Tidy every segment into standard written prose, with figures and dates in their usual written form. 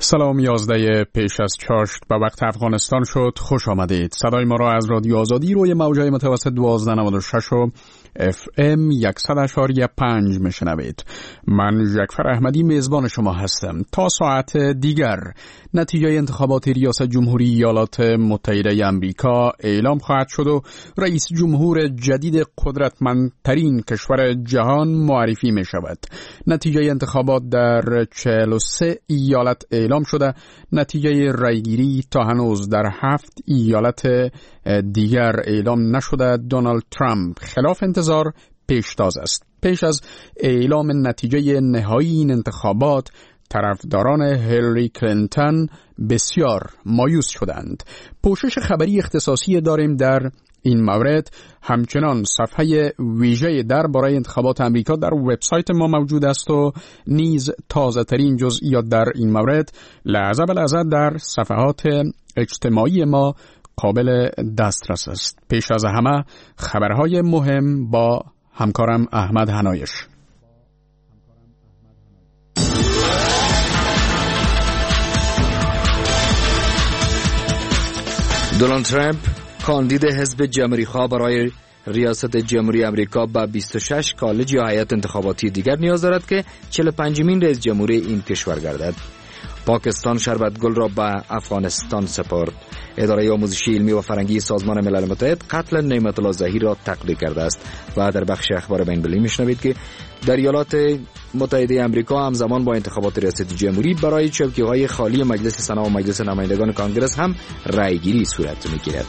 سلام، 11 پیش از چاشت به وقت افغانستان شد. خوش آمدید. صدای ما را از رادیو آزادی روی موجهای متوسط 1296 و FM 100.5 میشنوید. من جعفر احمدی میزبان شما هستم. تا ساعت دیگر نتیجه انتخابات ریاست جمهوری ایالات متحده آمریکا اعلام خواهد شد و رئیس جمهور جدید قدرتمندترین کشور جهان معرفی می شود. نتیجه انتخابات در 43 ایالت اعلام شده. نتیجه رایگیری تا هنوز در 7 ایالت دیگر اعلام نشده. دونالد ترامپ خلاف انتظار پیشتاز است. پیش از اعلام نتیجه نهایی این انتخابات، طرفداران هیلاری کلینتون بسیار مایوس شدند. پوشش خبری اختصاصی داریم در این مورد. همچنان صفحه ویژه درباره انتخابات آمریکا در وبسایت ما موجود است و نیز تازه ترین جزئیات در این مورد لحظه به لحظه در صفحات اجتماعی ما قابل دسترس است. پیش از همه خبرهای مهم با همکارم احمد هنایش. دونالد ترامپ کاندید حزب جمهوری‌خواه برای ریاست جمهوری آمریکا با 26 کالج یا هیئت انتخاباتی دیگر نیاز دارد که 45مین رئیس جمهور این کشور گردد. پاکستان شربتگل را به افغانستان سپرد. اداره آموزشی علمی و فرهنگی سازمان ملل متحد قتل نعمت الله ظهیر را تقدیر کرده است. و در بخش اخبار بین‌المللی میشنوید که در ایالات متحده آمریکا همزمان با انتخابات ریاست جمهوری برای چوکی‌های خالی مجلس سنا و مجلس نمایندگان کانگرس هم رأیگیری صورت می‌گیرد.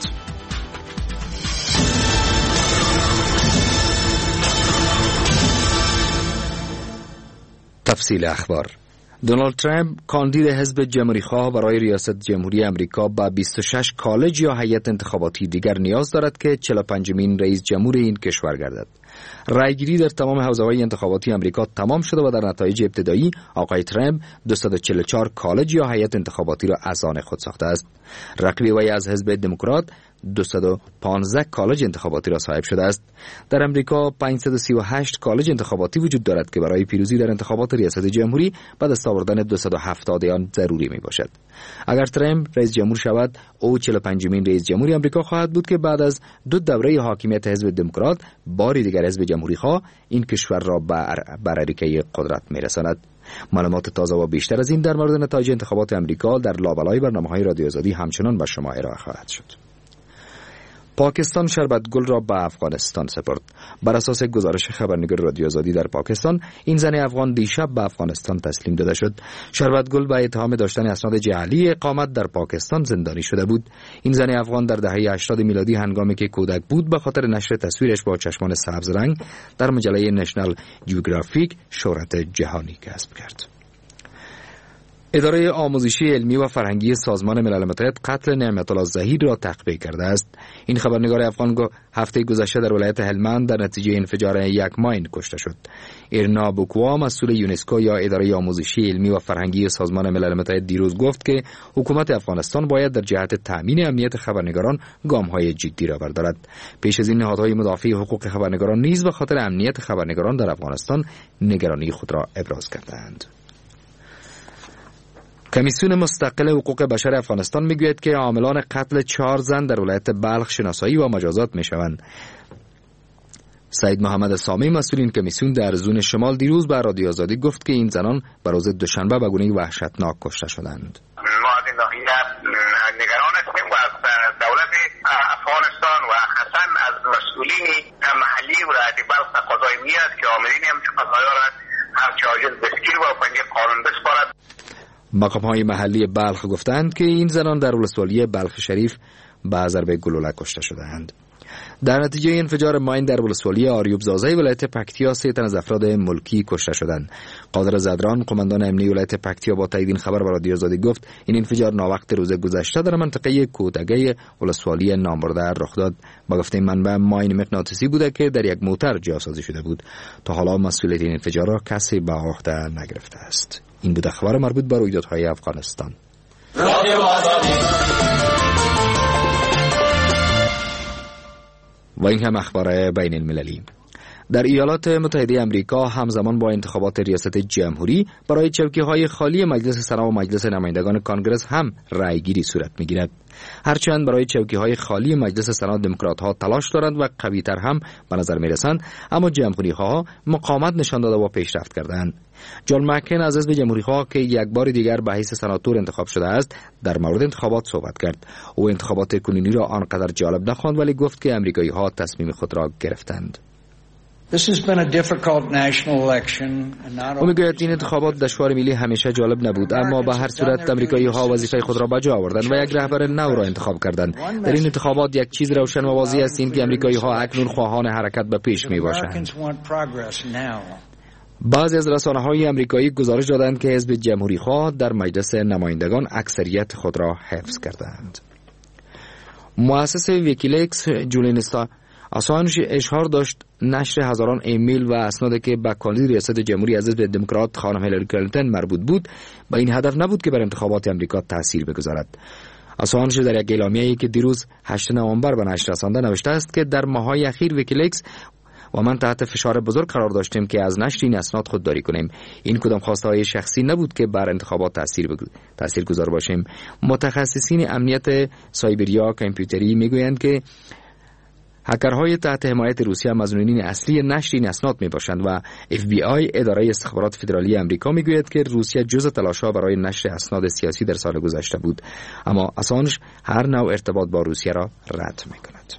تفصیل اخبار. دونالد ترامپ کاندید حزب جمهوری‌خواه برای ریاست جمهوری آمریکا با 26 کالج یا هیئت انتخاباتی دیگر نیاز دارد که 45مین رئیس جمهور این کشور گردد. رأیگیری در تمام حوزه‌های انتخاباتی آمریکا تمام شده و در نتایج ابتدایی آقای ترامپ 244 کالج یا هیئت انتخاباتی را از آن خود ساخته است. رقیب وی از حزب دموکرات 215 کالج انتخاباتی را صاحب شده است. در امریکا 538 کالج انتخاباتی وجود دارد که برای پیروزی در انتخابات ریاست جمهوری به دست آوردن 270 آن ضروری می باشد. اگر ترامپ رئیس جمهور شود، او 45مین رئیس جمهوری آمریکا خواهد بود که بعد از 2 دوره حاکمیت حزب دموکرات باری دیگر حزب جمهوری خواه این کشور را بر اریکه قدرت می رساند. معلومات تازه و بیشتر از این در مورد نتایج انتخابات آمریکا در لابلای برنامه‌های رادیو آزادی همچنان به شما ارائه خواهد شد. پاکستان شربتگل را به افغانستان سپرد. بر اساس گزارش خبرنگار رادیو آزادی در پاکستان، این زن افغان دیشب به افغانستان تسلیم داده شد. شربتگل به اتهام داشتن اسناد جعلی اقامت در پاکستان زندانی شده بود. این زن افغان در دهه 80 میلادی هنگامی که کودک بود به خاطر نشر تصویرش با چشمان سبز رنگ در مجله نشنال جیوگرافیک شهرت جهانی کسب کرد. اداره آموزشی علمی و فرهنگی سازمان ملل متحد قتل نعمت الله ظهیر را تقبیح کرده است. این خبرنگار افغان هفته گذشته در ولایت هلمند در نتیجه انفجار یک ماین کشته شد. ایرنا بوکوا، مسئول یونسکو یا اداره آموزشی علمی و فرهنگی سازمان ملل متحد، دیروز گفت که حکومت افغانستان باید در جهت تأمین امنیت خبرنگاران گام‌های جدی را بردارد. پیش از این نهادهای مدافع حقوق خبرنگاران نیز به خاطر امنیت خبرنگاران در افغانستان نگرانی خود را ابراز کردند. کمیسیون مستقل حقوق بشر افغانستان میگوید که عاملان قتل 4 زن در ولایت بلخ شناسایی و مجازات میشوند. سید محمد سامی، مسئول این کمیسیون، در زون شمال دیروز به رادیو آزادی گفت که این زنان به روز دوشنبه به گونه وحشتناک کشته شدند. ما از این ناحیه نگران هستیم و از دولت افغانستان و خاصا از مسئولین محلی ولایت بلخ تقاضای میاد که عاملین همچون قضایا را هرچه عاجل دستگیر و پنجه قانون بسپارد. مقام‌های محلی بلخ گفتند که این زنان در ولسوالی بلخ شریف به ضربه گلوله کشته شدند. در نتیجه انفجار ماین در ولسوالی آریوب زازای ولایت پکتیا 3 تن از افراد ملکی کشته شدند. قادر زدران، قماندان امنی ولایت پکتیا، با تایید این خبر به رادیو آزادی گفت این انفجار ناوقت روز گذشته در منطقه کوتگه ولسوالی نامبرده رخ داد. با گفته منبع، ماین مغناطیسی بوده که در یک موتر جاسازی شده بود. تا حالا مسئولیت این انفجار را کسی به عهده نگرفته است. این بود اخبار مربوط به رویدادهای افغانستان. رادیو آزادی. و این هم اخبار بین المللی. در ایالات متحده آمریکا همزمان با انتخابات ریاست جمهوری برای چوکی‌های خالی مجلس سنا و مجلس نمایندگان کانگرس هم رأیگیری صورت می‌گیرد. هرچند برای چوکی‌های خالی مجلس سنا دموکرات‌ها تلاش دارند و قوی‌تر هم به نظر می‌رسند، اما جمهوری‌ها مقاومت نشان داده و پیشرفت کردند. جان مکین از حزب جمهوری‌خواه که یک بار دیگر به حیث سناتور انتخاب شده است، در مورد انتخابات صحبت کرد. او انتخابات کنونی را آنقدر جالب نخواند، ولی گفت که آمریکایی‌ها تصمیم خود را گرفتند. او میگوید این انتخابات دشوار ملی همیشه جالب نبود، اما به هر صورت آمریکایی‌ها وظیفه خود را به جا آوردند و یک رهبر نو را انتخاب کردند. در این انتخابات یک چیز روشن و واضح است، این که آمریکایی‌ها اکنون خواهان حرکت به پیش میباشند. بعضی از رسانه‌های آمریکایی گزارش دادند که حزب جمهوری‌خواه در مجلس نمایندگان اکثریت خود را حفظ کردند. مؤسس ویکیلیکس جولین آسانژ اشهار داشت نشر هزاران ایمیل و اسنادی که به کاندید ریاست جمهوری از حزب دموکرات خانم هیلاری کلینتون مربوط بود، با این هدف نبود که بر انتخابات آمریکا تأثیر بگذارد. آسانژ در یک اعلامیه‌ای که دیروز 8 نوامبر به نشر رسانده نوشته است که در ماه‌های اخیر ویکیلیکس و من تحت فشار بزرگ قرار داشتیم که از نشر این اسناد خودداری کنیم. این کدام خواسته‌های شخصی نبود که بر انتخابات تأثیر گذار باشیم. متخصصین امنیت سایبریا کامپیوتری میگویند که هکرهای تحت حمایت روسیه مظنونین اصلی نشر این اسناد میباشند و FBI اداره استخبارات فدرالی آمریکا میگوید که روسیه جزء تلاش‌ها برای نشر اسناد سیاسی در سال گذشته بود، اما آسانژ هر نوع ارتباط با روسیه را رد میکند.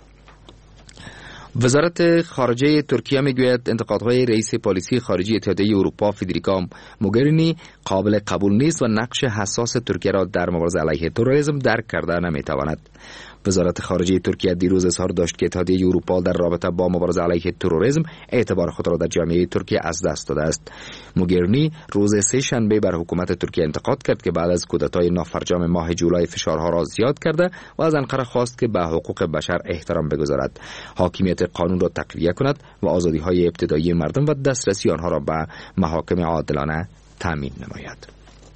وزارت خارجه ترکیه میگوید انتقادهای رئیس پالیسی خارجی اتحادیه اروپا فدریکا موگرینی قابل قبول نیست و نقش حساس ترکیه را در مبارزه علیه تروریسم درک کرده نمیتواند. وزارت خارجه ترکیه دیروز اظهار داشت که اتحادیه اروپا در رابطه با مبارزه علیه تروریسم اعتبار خود را در جامعه ترکیه از دست داده است. موگرینی روز سه شنبه بر حکومت ترکیه انتقاد کرد که بعد از کودتای نافرجام ماه جولای فشارها را زیاد کرده و از انقره خواست که به حقوق بشر احترام بگذارد، حاکمیت قانون را تقویت کند و آزادی‌های ابتدایی مردم و دسترسی آنها را به محاکم عادلانه تامین نماید.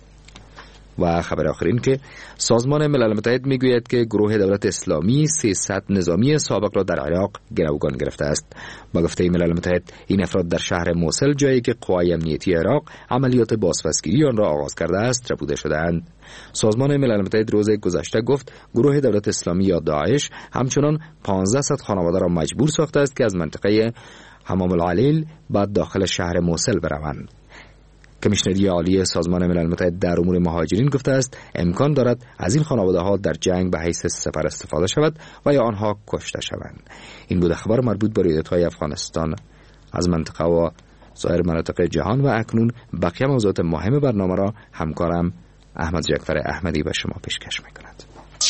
و خبر آخر این که سازمان ملل متحد میگوید که گروه دولت اسلامی 300 نظامی سابق را در عراق گروگان گرفته است. با گفته ملل متحد این افراد در شهر موصل، جایی که قوای امنیتی عراق عملیات بازپسگیری آن را آغاز کرده است، ربوده شده‌اند. سازمان ملل متحد روز گذشته گفت گروه دولت اسلامی یا داعش همچنان 1500 خانواده را مجبور ساخته است که از منطقه حمام العلیل بعد داخل شهر موصل بروند. کمیشنری عالی سازمان ملل متحد در امور مهاجرین گفته است امکان دارد از این خانواده ها در جنگ به حیث سپر استفاده شود و یا آنها کشته شوند. این بود خبر مربوط به رویدادهای افغانستان از منطقه و سایر مناطق جهان و اکنون بقیه موضوعات مهم برنامه را همکارم احمد جعفر احمدی به شما پیشکش می‌کند.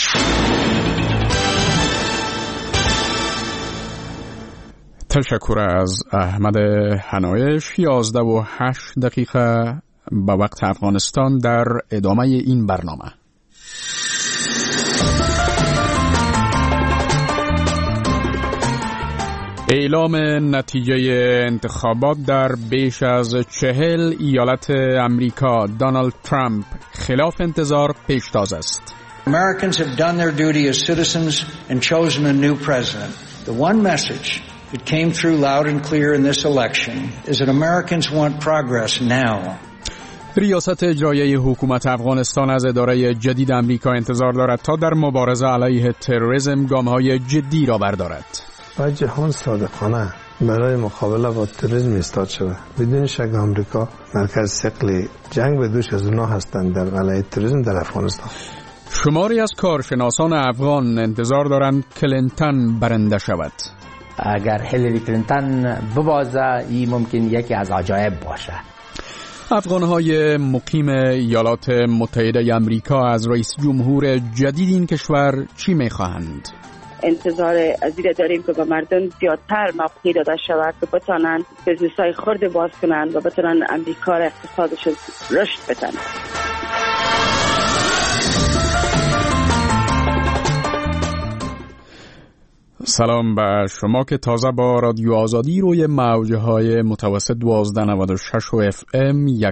تشکر از احمد حنایش. 11:08 به وقت افغانستان در ادامه این برنامه. اعلام نتیجه انتخابات در بیش از 40 ایالت امریکا. دونالد ترامپ خلاف انتظار پیشتاز است. Americans have done their duty as citizens and chosen a new president. The one message that came through loud and clear in this election is that Americans want progress now. ریاست اجرایی حکومت افغانستان از اداره جدید امریکا انتظار دارد تا در مبارزه علیه تروریسم گام‌های جدی را بردارد. و جهان صادقانه برای مقابله با تروریسم ایستاد شود. بدون شک آمریکا مرکز ثقل جنگ به دوش از اونها هستند در علیه تروریسم در افغانستان. شماری از کارشناسان افغان انتظار دارند کلینتون برنده شود. اگر هیلاری کلینتون ببازه این ممکن یکی از عجایب باشه. افغان‌های مقیم ایالات متحده آمریکا از رئیس جمهور جدید این کشور چی می‌خواهند؟ انتظار ازیره داریم که به مردم زیادتر موقعی داده شود که بتانند بزنس‌های خرد باز کنند و بتانند امریکا را اقتصادش رشد بدن. سلام به شما که تازه با رادیو آزادی روی موجهای متوسط 1296 و FM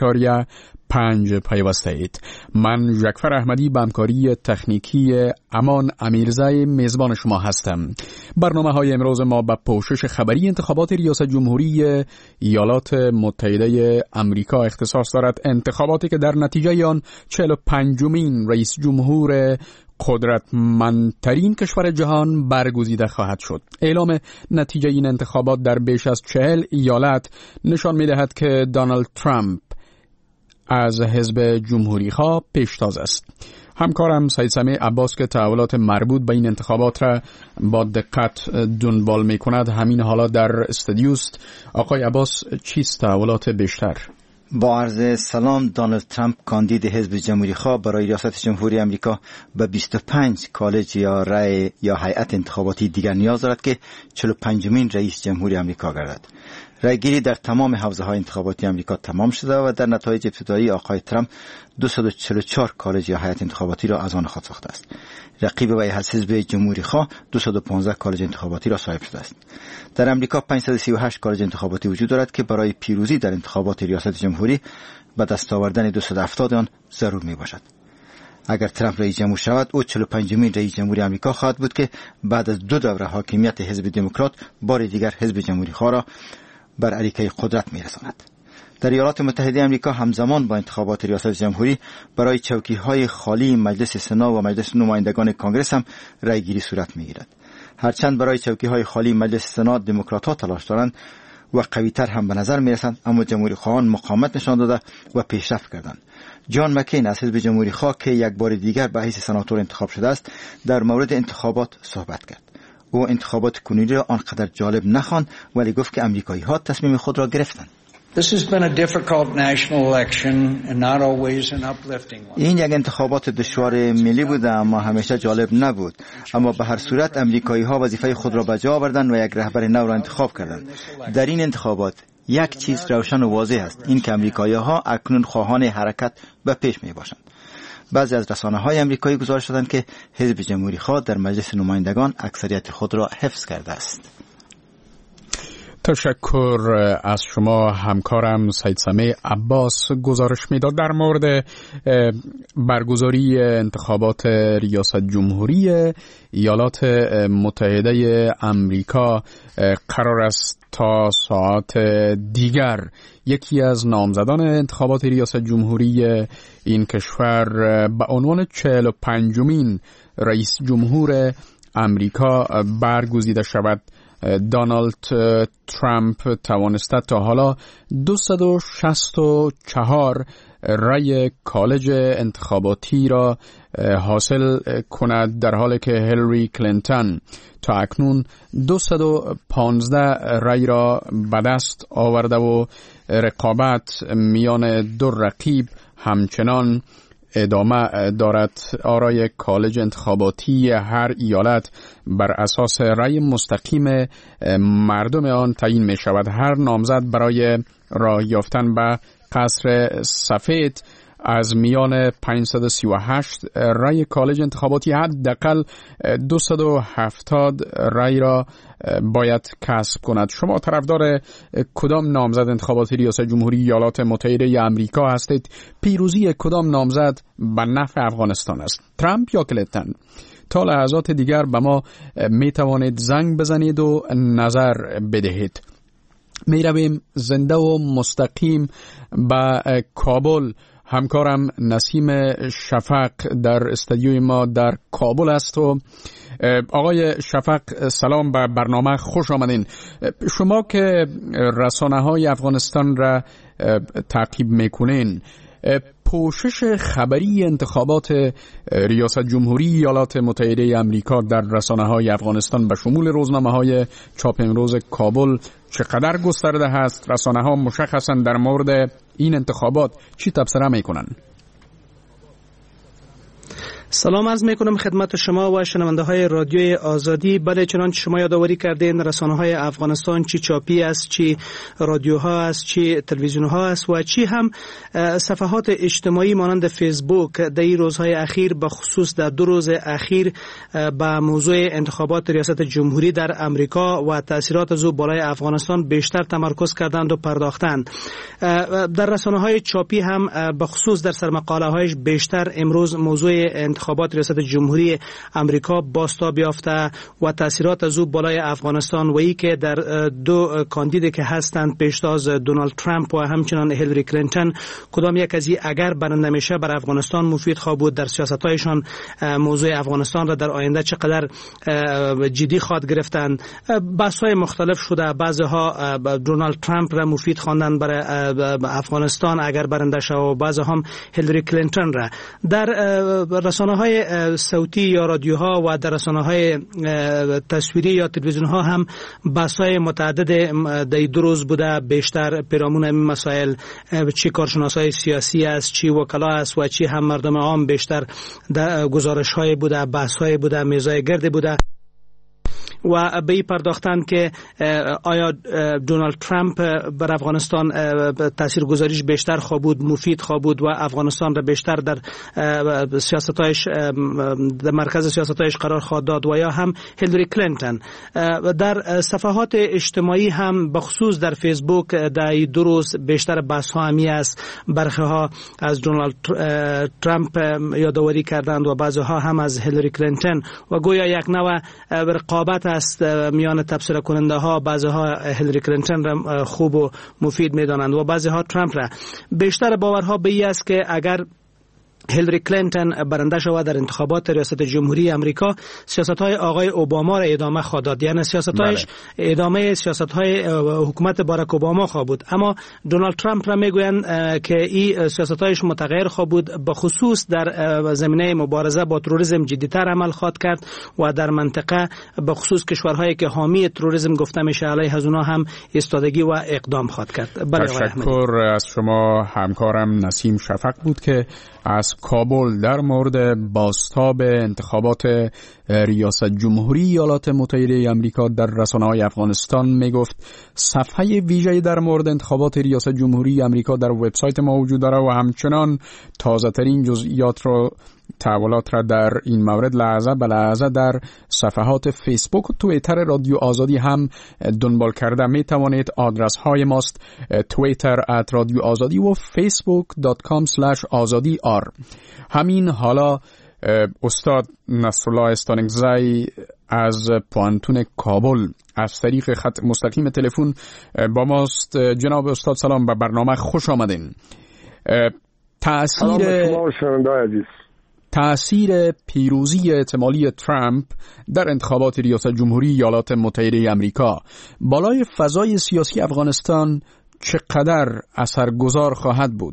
100.5 پیوسته اید. من جعفر احمدی به همکاری تکنیکی امان امیرزای میزبان شما هستم. برنامه های امروز ما به پوشش خبری انتخابات ریاست جمهوری ایالات متحده امریکا اختصاص دارد. انتخاباتی که در نتیجه آن 45مین رئیس جمهور قدرتمندترین کشور جهان برگزیده خواهد شد. اعلام نتیجه این انتخابات در بیش از 40 ایالت نشان می‌دهد که دونالد ترامپ از حزب جمهوری خواه پیشتاز است. همکارم سید سمیع عباس که تحولات مربوط به این انتخابات را با دقت دنبال می‌کند همین حالا در استودیوست. آقای عباس، چیست تحولات بیشتر؟ با عرض سلام، دونالد ترامپ کاندید حزب جمهوری خواه برای ریاست جمهوری آمریکا به 25 کالج یا رأی یا هیئت انتخاباتی دیگر نیاز دارد که 45مین رئیس جمهوری آمریکا گردد. رأیگیری در تمام حوزه‌های انتخاباتی آمریکا تمام شده و در نتایج ابتدایی آقای ترامپ 244 کالج یا هیئت انتخاباتی را از آن خود ساخته است. رقیب وی از حزب جمهوری خواه 215 کالج انتخاباتی را صاحب شده است. در امریکا 538 کالج انتخاباتی وجود دارد که برای پیروزی در انتخابات ریاست جمهوری به دست آوردن 270 آن ضرور می باشد. اگر ترامپ رئیس جمهور شود، او 45مین رئیس جمهوری آمریکا خواهد بود که بعد از 2 دوره حاکمیت حزب دموکرات بار دیگر حزب جمهوری خواه را بر عریکه قدرت می رساند. در ایالات متحده آمریکا همزمان با انتخابات ریاست جمهوری برای چوکی‌های خالی مجلس سنا و مجلس نمایندگان کنگره هم رأیگیری صورت می‌گیرد. هرچند برای چوکی‌های خالی مجلس سنا دموکرات‌ها تلاش دارند و قوی‌تر هم به نظر می‌رسند، اما جمهوری خواهان مقاومت نشان داده و پیشرفت کردند. جان مکین از حزب جمهوری خواه که یک بار دیگر به حیث سناتور انتخاب شده است، در مورد انتخابات صحبت کرد. او انتخابات کنونی را آنقدر جالب نخواند، ولی گفت که آمریکایی‌ها تصمیم خود را گرفتند. این یک انتخابات دشوار ملی بود، اما همیشه جالب نبود. اما به هر صورت امریکایی‌ها وظیفه خود را به جا آوردند و یک رهبر نو را انتخاب کردند. در این انتخابات یک چیز روشن و واضح است، این که امریکایی‌ها اکنون خواهان حرکت به پیش می‌باشند. بعضی از رسانه‌های امریکایی گزارش دادند که حزب جمهوری خواه در مجلس نمایندگان اکثریت خود را حفظ کرده است. تشکر از شما همکارم سید سمیع عباس. گزارش میداد در مورد برگزاری انتخابات ریاست جمهوری ایالات متحده امریکا قرار است تا ساعت دیگر یکی از نامزدان انتخابات ریاست جمهوری این کشور به عنوان 45مین رئیس جمهور امریکا برگزیده شود. دونالد ترامپ توانسته تا حالا 264 رأی کالج انتخاباتی را حاصل کند، در حالی که هیلاری کلینتون تا اکنون 215 رأی را به دست آورده و رقابت میان دو رقیب همچنان ادامه دارد. آرای کالج انتخاباتی هر ایالت بر اساس رأی مستقیم مردم آن تعیین می شود. هر نامزد برای راه یافتن به قصر سفید از میان 538 رأی کالج انتخاباتی حداقل 270 رأی را باید کسب کند. شما طرفدار کدام نامزد انتخابات ریاست جمهوری ایالات متحده آمریکا هستید؟ پیروزی کدام نامزد به نفع افغانستان است؟ ترامپ یا کلینتون؟ تا لحظات دیگر به ما می توانید زنگ بزنید و نظر بدهید. می رویم زنده و مستقیم به کابل. همکارم نسیم شفق در استودیوی ما در کابل است و آقای شفق سلام، به برنامه خوش آمدین. شما که رسانه‌های افغانستان را تعقیب میکنین، پوشش خبری انتخابات ریاست جمهوری ایالات متحده آمریکا در رسانه‌های افغانستان به شمول روزنامه‌های چاپ امروز کابل چقدر گسترده هست؟ رسانه‌ها مشخصاً در مورد این انتخابات چی تبصره میکنن؟ سلام عرض میکنم خدمت شما و شنونده های رادیوی آزادی. بله، چنانچه شما یادآوری کردین رسانه های افغانستان چی چاپی است، چی رادیوها است، چی تلویزیون ها است و چی هم صفحات اجتماعی مانند فیسبوک در این روزهای اخیر، به خصوص در 2 روز اخیر، به موضوع انتخابات ریاست جمهوری در امریکا و تاثیرات از او بالای افغانستان بیشتر تمرکز کردند و پرداختند. در رسانه های چاپی هم به خصوص در سرمقاله هایش بیشتر امروز موضوع انتخابات ریاست جمهوری امریکا بازتاب یافته و تاثیرات از او بالای افغانستان و ای که در 2 کاندیدی که هستند پیشتاز دونالد ترامپ و همچنان هیلاری کلینتون، کدام یک از اگر برنده میشه بر افغانستان مفید خواهد بود، در سیاست‌هایشان موضوع افغانستان را در آینده چقدر جدی خواهد گرفتند. بحث‌های مختلف شده، بعضی‌ها دونالد ترامپ را مفید خواندند برای افغانستان اگر برنده شه و بعضی هم هیلاری کلینتون را. در رسانه‌های صوتی یا رادیوها و در رسانه‌های تصویری یا تلویزیون‌ها هم بحث‌های متعدد در 2 روز بوده، بیشتر پیرامون این مسائل، چی کارشناسای سیاسی است، چی وکلا است و چی هم مردم عام، بیشتر گزارش‌های بوده، بحث‌های بوده، میزای گرد بوده و به این پرداختن که آیا دونالد ترامپ بر افغانستان تاثیرگذاریش بیشتر خواهد بود، مفید خواهد بود و افغانستان را بیشتر در سیاستایش، در مرکز سیاستایش قرار خواهد داد، و یا هم هیلاری کلینتون. در صفحات اجتماعی هم بخصوص در فیسبوک در 2 روز بیشتر بحث ها همی است. برخی ها از دونالد ترامپ یادآوری کردند و بعضی ها هم از هیلاری کلینتون و گویا یک نوع رقابت است میان تبصره کننده ها. بعضی ها هیلاری کلینتون را خوب و مفید میدانند و بعضی ها ترامپ را. بیشتر باورها به این است که اگر هیلاری کلینتون برنده شود در انتخابات ریاست جمهوری امریکا، سیاست‌های آقای اوباما را ادامه خواهد داد، یعنی سیاست‌هایش ادامه سیاست‌های حکومت باراک اوباما خواهد بود. اما دونالد ترامپ را میگویند که این سیاست‌هایش متغیر خواهد بود، به خصوص در زمینه مبارزه با تروریسم جدی‌تر عمل خواهد کرد و در منطقه به خصوص کشورهایی که حامی تروریسم گفته میشه علیه از اونها هم ایستادگی و اقدام خواهد کرد. تشکر از شما. همکارم نسیم شفق بود که از کابل در مورد بازتاب انتخابات ریاست جمهوری ایالات متحده آمریکا در رسانه‌های افغانستان میگفت. صفحه ویژه‌ای در مورد انتخابات ریاست جمهوری آمریکا در وبسایت ما وجود دارد و همچنان تازه‌ترین جزئیات را تحولات را در این مورد لحظه به لحظه در صفحات فیسبوک و توییتر رادیو آزادی هم دنبال کرده می توانید. آدرس های ماست توییتر @رادیو آزادی و facebook.com/azadi.r. همین حالا استاد نصرالله استانکزی از پوانتون کابل از طریق خط مستقیم تلفن با ماست. جناب استاد سلام، به برنامه خوش آمدین. تأثیر پیروزی احتمالی ترامپ در انتخابات ریاست جمهوری ایالات متحده آمریکا بالای فضای سیاسی افغانستان چقدر اثرگذار خواهد بود؟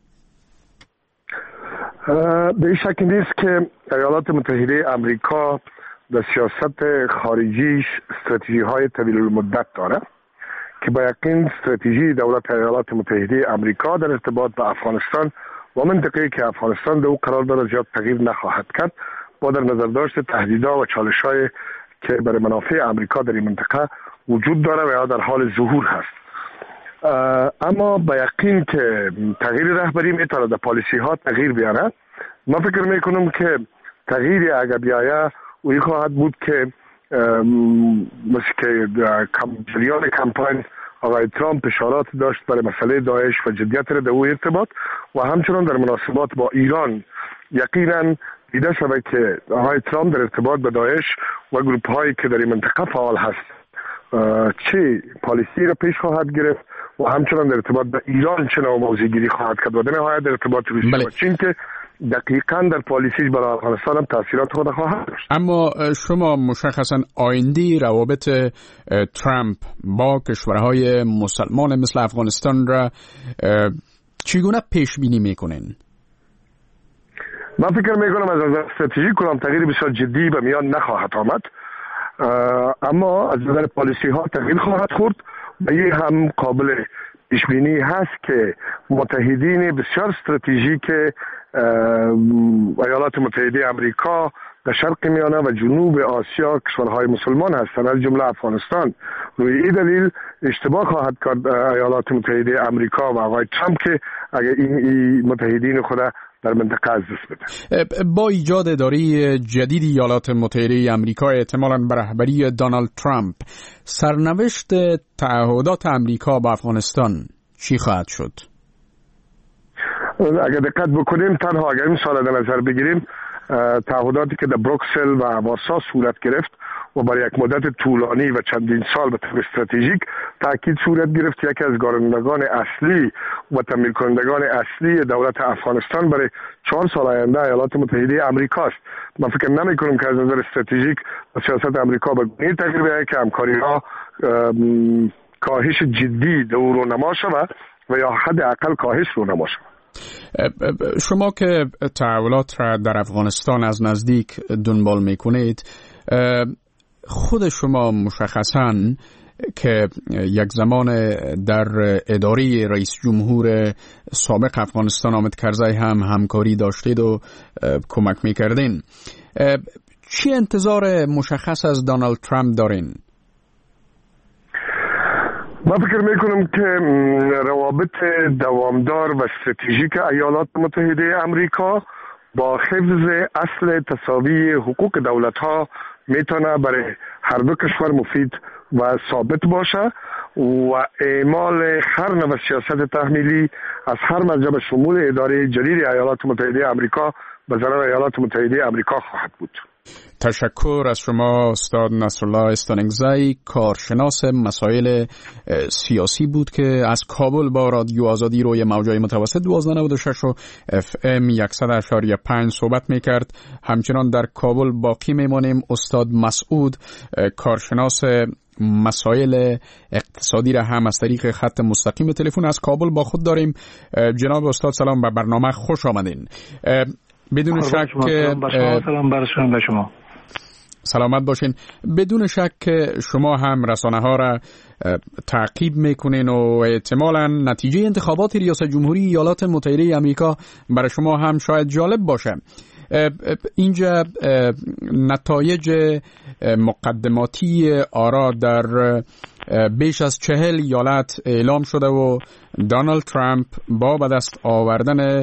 به این شکل نیست که ایالات متحده آمریکا در سیاست خارجیش استراتژی های طویل المدت داره که با یقین استراتژی دولت ایالات متحده آمریکا در ارتباط با افغانستان و منطقه‌ای که افغانستان در او قرار دارد زیاد تغییر نخواهد کرد، با در نظر داشت تهدیدها و چالش‌های که برای منافع آمریکا در این منطقه وجود داره و یا در حال ظهور هست. اما با یقین که تغییر رهبری میتونه در پالیسی ها تغییر بیاره. من فکر میکنم که تغییری اگر بیایه اوی خواهد بود که مثل که جریان کمپاین آقای ترامپ اشارات داشت برای مسئله داعش و جدیت را در او ارتباط و همچنان در مناسبات با ایران یقینا دیده شده که آقای ترامپ در ارتباط به داعش و گروپ هایی که در این منطقه فعال هست چه پالیسی را پیش خواهد گرفت و همچنان در ارتباط به ایران چه نوع موضوع گیری خواهد کرد و در نهایت در ارتباط روسیه و چین که دقیقاً در پالیسیش برای افغانستان هم تاثیرات خود خواهد داشت. اما شما مشخصاً آینده روابط ترامپ با کشورهای مسلمان مثل افغانستان را چگونه پیش بینی میکنین؟ من فکر میکنم از نظر استراتژیک کدام تغییر بسیار جدی به میان نخواهد آمد، اما از نظر پالیسی ها تغییر خواهد خورد و این هم قابل پیش بینی هست که متحدین بسیار استراتژیک ایالات متحده امریکا در شرق میانه و جنوب آسیا کشورهای مسلمان هستند، از جمله افغانستان. روی این دلیل اشتباه خواهد کرد ایالات متحده امریکا و آقای ترامپ که اگر این متحدین خود در منطقه از دست بده. با ایجاد اداره جدید ایالات متحده امریکا احتمالاً به رهبری دونالد ترامپ سرنوشت تعهدات امریکا با افغانستان چی خواهد شد؟ اگر دقت بکنیم، تنها اگر این سال در نظر بگیریم، تعهداتی که در بروکسل و وارسا صورت گرفت و برای یک مدت طولانی و چندین سال به طور استراتژیک تاکید صورت گرفت، یکی از گارندگان اصلی و تامین کنندگان اصلی دولت افغانستان برای 4 سال آینده ایالات متحده امریکا است. من فکر نمی کنم که از نظر استراتژیک و سیاست امریکا به گونه‌ای تغییر بیاید که همکاری‌ها کاهش جدی در او رونما شود و یا حداقل کاهش رونما شود. شما که تحولات را در افغانستان از نزدیک دنبال میکنید، خود شما مشخصاً که یک زمان در اداره رئیس جمهور سابق افغانستان حامد کرزی هم همکاری داشتید و کمک میکردین، چی انتظار مشخص از دونالد ترامپ دارین؟ من فکر میکنم که روابط دوامدار و استراتژیک ایالات متحده امریکا با حفظ اصل تساوی حقوق دولت‌ها میتونه برای هر دو کشور مفید و ثابت باشه و اعمال هر نوع سیاست تحمیلی از هر مرجع به شمول اداره جدید ایالات متحده امریکا به ضرر ایالات متحده امریکا خواهد بود. تشکر از شما استاد نصرالله استانگزی، کارشناس مسائل سیاسی بود که از کابل با رادیو آزادی روی موجهای متوسط 1296 و FM 100.5 صحبت میکرد. همچنان در کابل باقی میمانیم. استاد مسعود، کارشناس مسائل اقتصادی را هم از طریق خط مستقیم تلفن از کابل با خود داریم. جناب استاد سلام، به برنامه خوش آمدین. بدون شک سلام بر شما. سلامت باشین. بدون شک که شما هم رسانه ها را تعقیب میکنین و احتمالاً نتیجه انتخابات ریاست جمهوری ایالات متحده امریکا برای شما هم شاید جالب باشه. اینجا نتایج مقدماتی آرا در بیش از 40 ایالت اعلام شده و دونالد ترامپ با به دست آوردن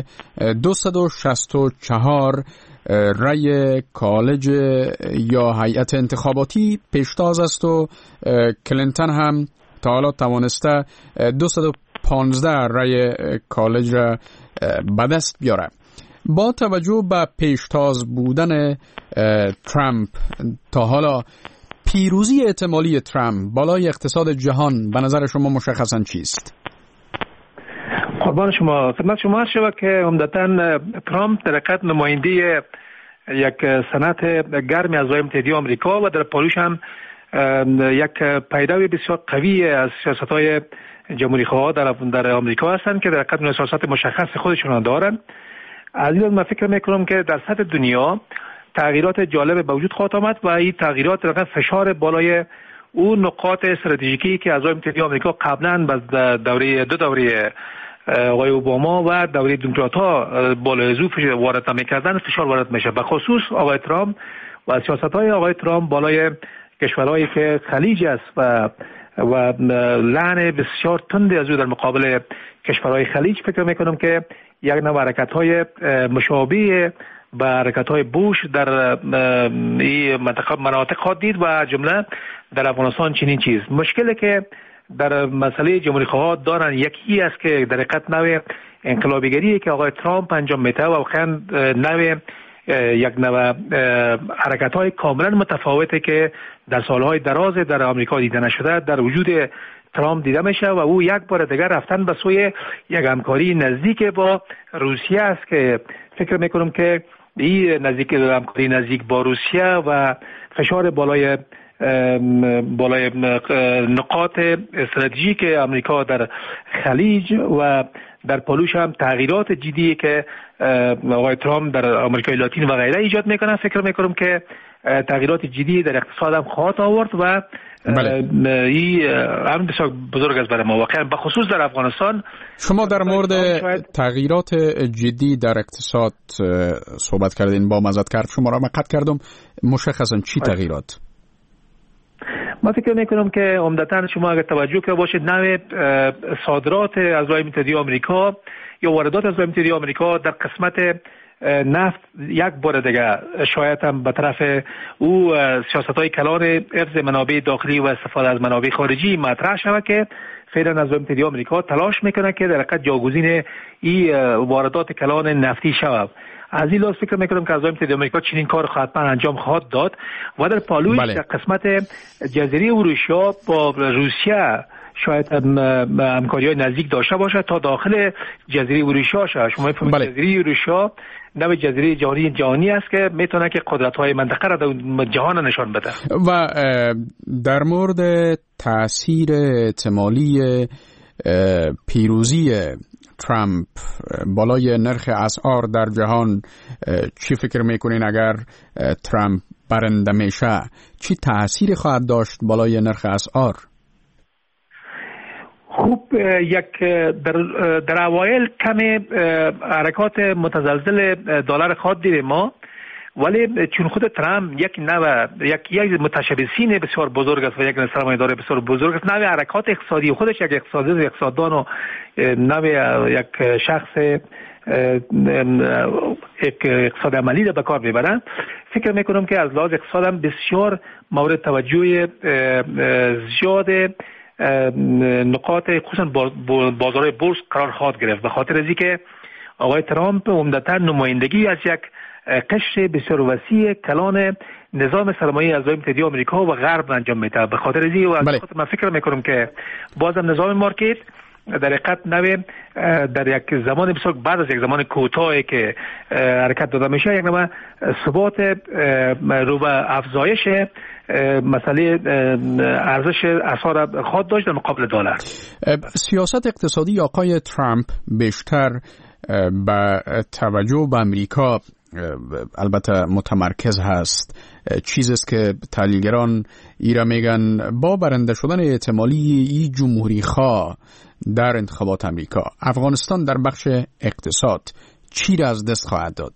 264 رأی کالج یا هیئت انتخاباتی پیشتاز است و کلینتون هم تا حالا توانسته 215 رأی کالج را به دست بیاره. با توجه به پیشتاز بودن ترامپ تا حالا، پیروزی احتمالی ترامپ بالای اقتصاد جهان به نظر شما مشخصاً چیست؟ قربان شما، خدمت شما شود که عمدتاً ترامپ در حقیقت نماینده یک صنعت گرمی از متحده آمریکا و در پالوش هم یک پیروی بسیار قوی از سیاست‌های جمهوری‌خواه در آمریکا هستند که در حقیقت سیاست مشخص خودشون دارند. از این من فکر میکنم که در سطح دنیا تغییرات جالب به وجود خواهد آمد و این تغییرات در فشار بالای اون نقاط استراتژیکی که اعضای متحده آمریکا قبلا دو دوره آقای اوباما و دوره دموکرات‌ها بالای زو وارد نمی‌کردن، فشار وارد میشه. به خصوص آقای ترامپ و سیاست‌های آقای ترامپ بالای کشورهایی که خلیج است و لعن بسیار تندی از او در مقابل کشورهای خلیج، فکر میکنم که یک نوع حرکت‌های مشابه به حرکت‌های بوش در این مناطق خواهد دید و جمله در افغانستان چنین چیز. مشکلی که در مسئله جمهوری‌خواها دارن یکی است که در حقیقت نوع انقلابیگری که آقای ترامپ انجام میده و واقعا یک نوع حرکت‌های کاملا متفاوته که در سالهای دراز در آمریکا دیده نشده در وجود ترامپ دیده میشه و او یک بار دیگر رفتن به سوی یک همکاری نزدیک با روسیه است که فکر میکنم که این همکاری نزدیک با روسیه و فشار بالای بالای نقاط استراتژیک آمریکا در خلیج و در پالوش هم تغییرات جدی که آقای ترامپ در آمریکای لاتین و غیره ایجاد میکنه، فکر میکنم که تغییرات جدی در اقتصاد هم خواهد آورد و این هم بسیار بزرگ است برای ما واقعا، به خصوص در افغانستان. شما در مورد تغییرات جدی در اقتصاد صحبت کردین، با مزد کار شما را مقطع کردم، مشخصا چی تغییرات؟ ما فکر میکنم که عمدتاً شما اگر توجه کنید باشید نوع صادرات از راه متحده آمریکا یا واردات از راه متحده آمریکا در قسمت نفت یک بار دیگه شاید هم به طرف او سیاست‌های کلان حفظ منابع داخلی و استفاده از منابع خارجی مطرح شود که فعلا از راه متحده آمریکا تلاش میکنه که در حقیقت جاگزین این واردات کلان نفتی شود. از این لحاظ فکر میکنم که از راه متحده آمریکا چنین کار حتما انجام خواهد داد و در پالوش در قسمت جزیره اروشیا با روسیه شاید همکاری‌های نزدیک داشته باشه تا داخل جزیره اروشیا شود. شما می‌فهمید جزیره اروشیا نوع جزیره جهانی است که میتونه که قدرت‌های منطقه را در جهان نشان بده. و در مورد تأثیر احتمالی پیروزی ترامپ بالای نرخ اسعار در جهان چی فکر میکنین؟ اگر ترامپ برنده میشه چی تأثیری خواهد داشت بالای نرخ اسعار؟ خوب، یک در اوایل کمی حرکات متزلزل دلار خواهد دیدیم ما، ولی چون خود ترامپ یک متشبثین بسیار بزرگ است و یک سرمایه‌دار بسیار بزرگ است، نوع حرکات اقتصادی خودش یک اقتصاددان و نوع یک شخص یک اقتصاد عملی را به کار میبرند. فکر میکنم که از لحاظ اقتصاد هم بسیار مورد توجه زیاد نقاط خصوصا بازار بورس قرار خواهد گرفت، به خاطر از اینکه آقای ترامپ عمدتاً نمایندگی از یک قشر بسیار وسیع کلان نظام سرمایه از راه متحده آمریکا و غرب انجام میده. به خاطر از این من فکر میکنم که بازم نظام مارکت در حقیقت در یک زمان بسیار بعد از یک زمان کوتاهی که حرکت داده میشه یک نوع ثبات رو به افزایش مسئله ارزش اسعار خواهد داشت در مقابل دلار. سیاست اقتصادی آقای ترامپ بیشتر با توجه به امریکا البته متمرکز هست. چیزی است که تحلیلگران ایرا میگن با برنده شدن احتمالی ای جمهوری خواه در انتخابات امریکا، افغانستان در بخش اقتصاد چی را از دست خواهد داد؟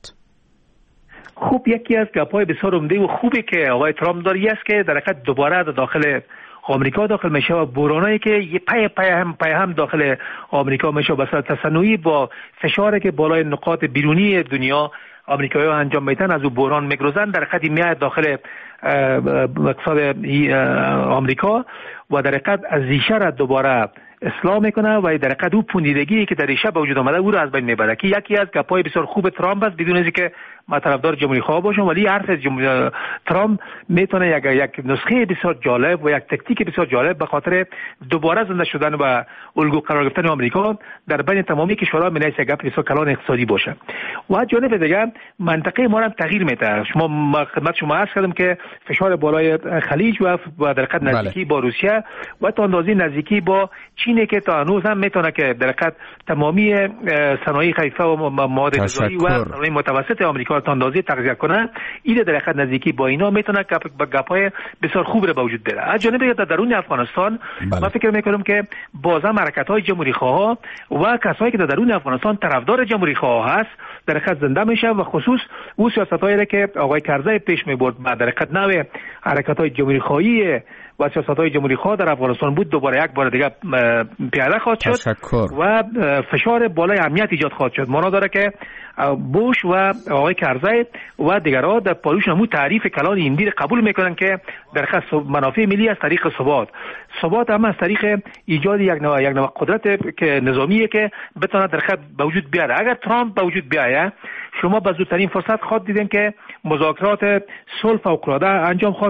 خوب، یکی از گپ‌های بسیار عمده و خوبی که آقای ترامپ داره است که در حقیقت دوباره داخل آمریکا داخل میشه و بحرانایی که یه پای هم داخل آمریکا میشه بسیار تصنعی با فشاری که بالای نقاط بیرونی دنیا آمریکایی‌ها انجام میدن از اون بحران میگذرن، در حقیقت میاد داخل اقتصاد آمریکا و در حقیقت از ریشه را دوباره اصلاح میکنه و در حقیقت اون پوندیدگی که در ریشه به وجود آمده او را از بین میبره، که یکی از گپ‌های بسیار خوب ترامپ است. بدون اینکه ما طرفدار جمهوری خواه باشم، ولی حرف ترامپ میتونه یک نسخه بسیار جالب و یک تکتیک بسیار جالب به خاطر دوباره زنده شدن و الگو قرار گرفتن آمریکا در بین تمامی کشورها میشه یک گپ بسیار کلان اقتصادی باشه. و از جانب دیگر منطقه ما هم تغییر میده. خدمت شما عرض کردم که فشار بالای خلیج و در حقیقت نزدیکی با روسیه و تا اندازه نزدیکی با چینی که تا هنوز هم میتونه که در حقیقت تمامی صنایع خفیف و مواد غذایی و صنایع متوسط آمریکا تا اندازه تغذیه کنه، این در حقیقت نزدیکی با اینا میتونه گپ‌های بسیار خوب رو به وجود بیاره. از جانب در درون افغانستان من فکر میکنم که بازم حرکت‌های جمهوری خواه و کسایی که در درون افغانستان طرفدار جمهوری خواه هست در حقیقت زنده میشه و خصوص اون سیاستایی که آقای کرزی پیش میبرد در حقیقت نوع حرکت‌های جمهوری خواهی و سیاست‌های جمهوری خواه در افغانستان بود دوباره یک بار دیگه پیاده خواهد شد و فشار بالای امنیت ایجاد خواهد شد. معنا داره که بوش و آقای کرزی و دیگرها در پالوش نمو تعریف کلان هندی را قبول میکنن که در خص منافع ملی از طریق ثبات هم از طریق ایجاد یک نوع قدرت که نظامیه که بتونه در خط به وجود بیاره. اگر ترامپ به وجود بیاید شما به زودترین فرصت خواهد دیدین که مذاکرات صلح فوق‌العاده انجام خواهد شد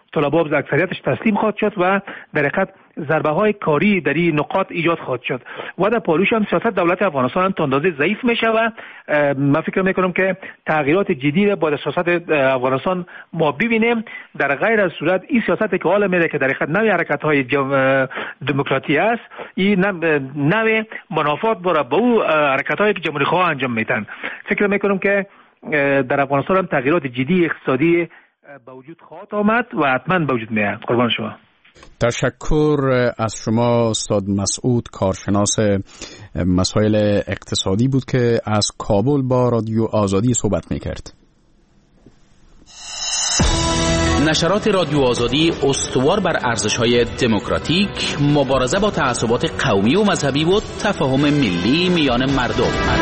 طلباء از اکثریتش تسلیم خواهد شد و در حقیقت ضربه های کاری در این نقاط ایجاد خواهد شد و در پالوش هم سیاست دولت افغانستان تا اندازه ضعیف میشه و من فکر میکنم که تغییرات جدی با سیاست افغانستان ما ببینیم. در غیر از صورت این سیاستی که حالا میره که در حقیقت نوع حرکت های دموکراتی است، این نوع منافات با او حرکت هایی که جمهوری خواه انجام میدن. فکر میکنم که در افغانستان هم تغییرات جدی اقتصادی به وجود خواهد آمد و حتما به وجود میاد. قربان شما. تشکر از شما استاد مسعود، کارشناس مسائل اقتصادی بود که از کابل با رادیو آزادی صحبت میکرد. نشرات رادیو آزادی استوار بر ارزش‌های دموکراتیک، مبارزه با تعصبات قومی و مذهبی و تفاهم ملی میان مردم.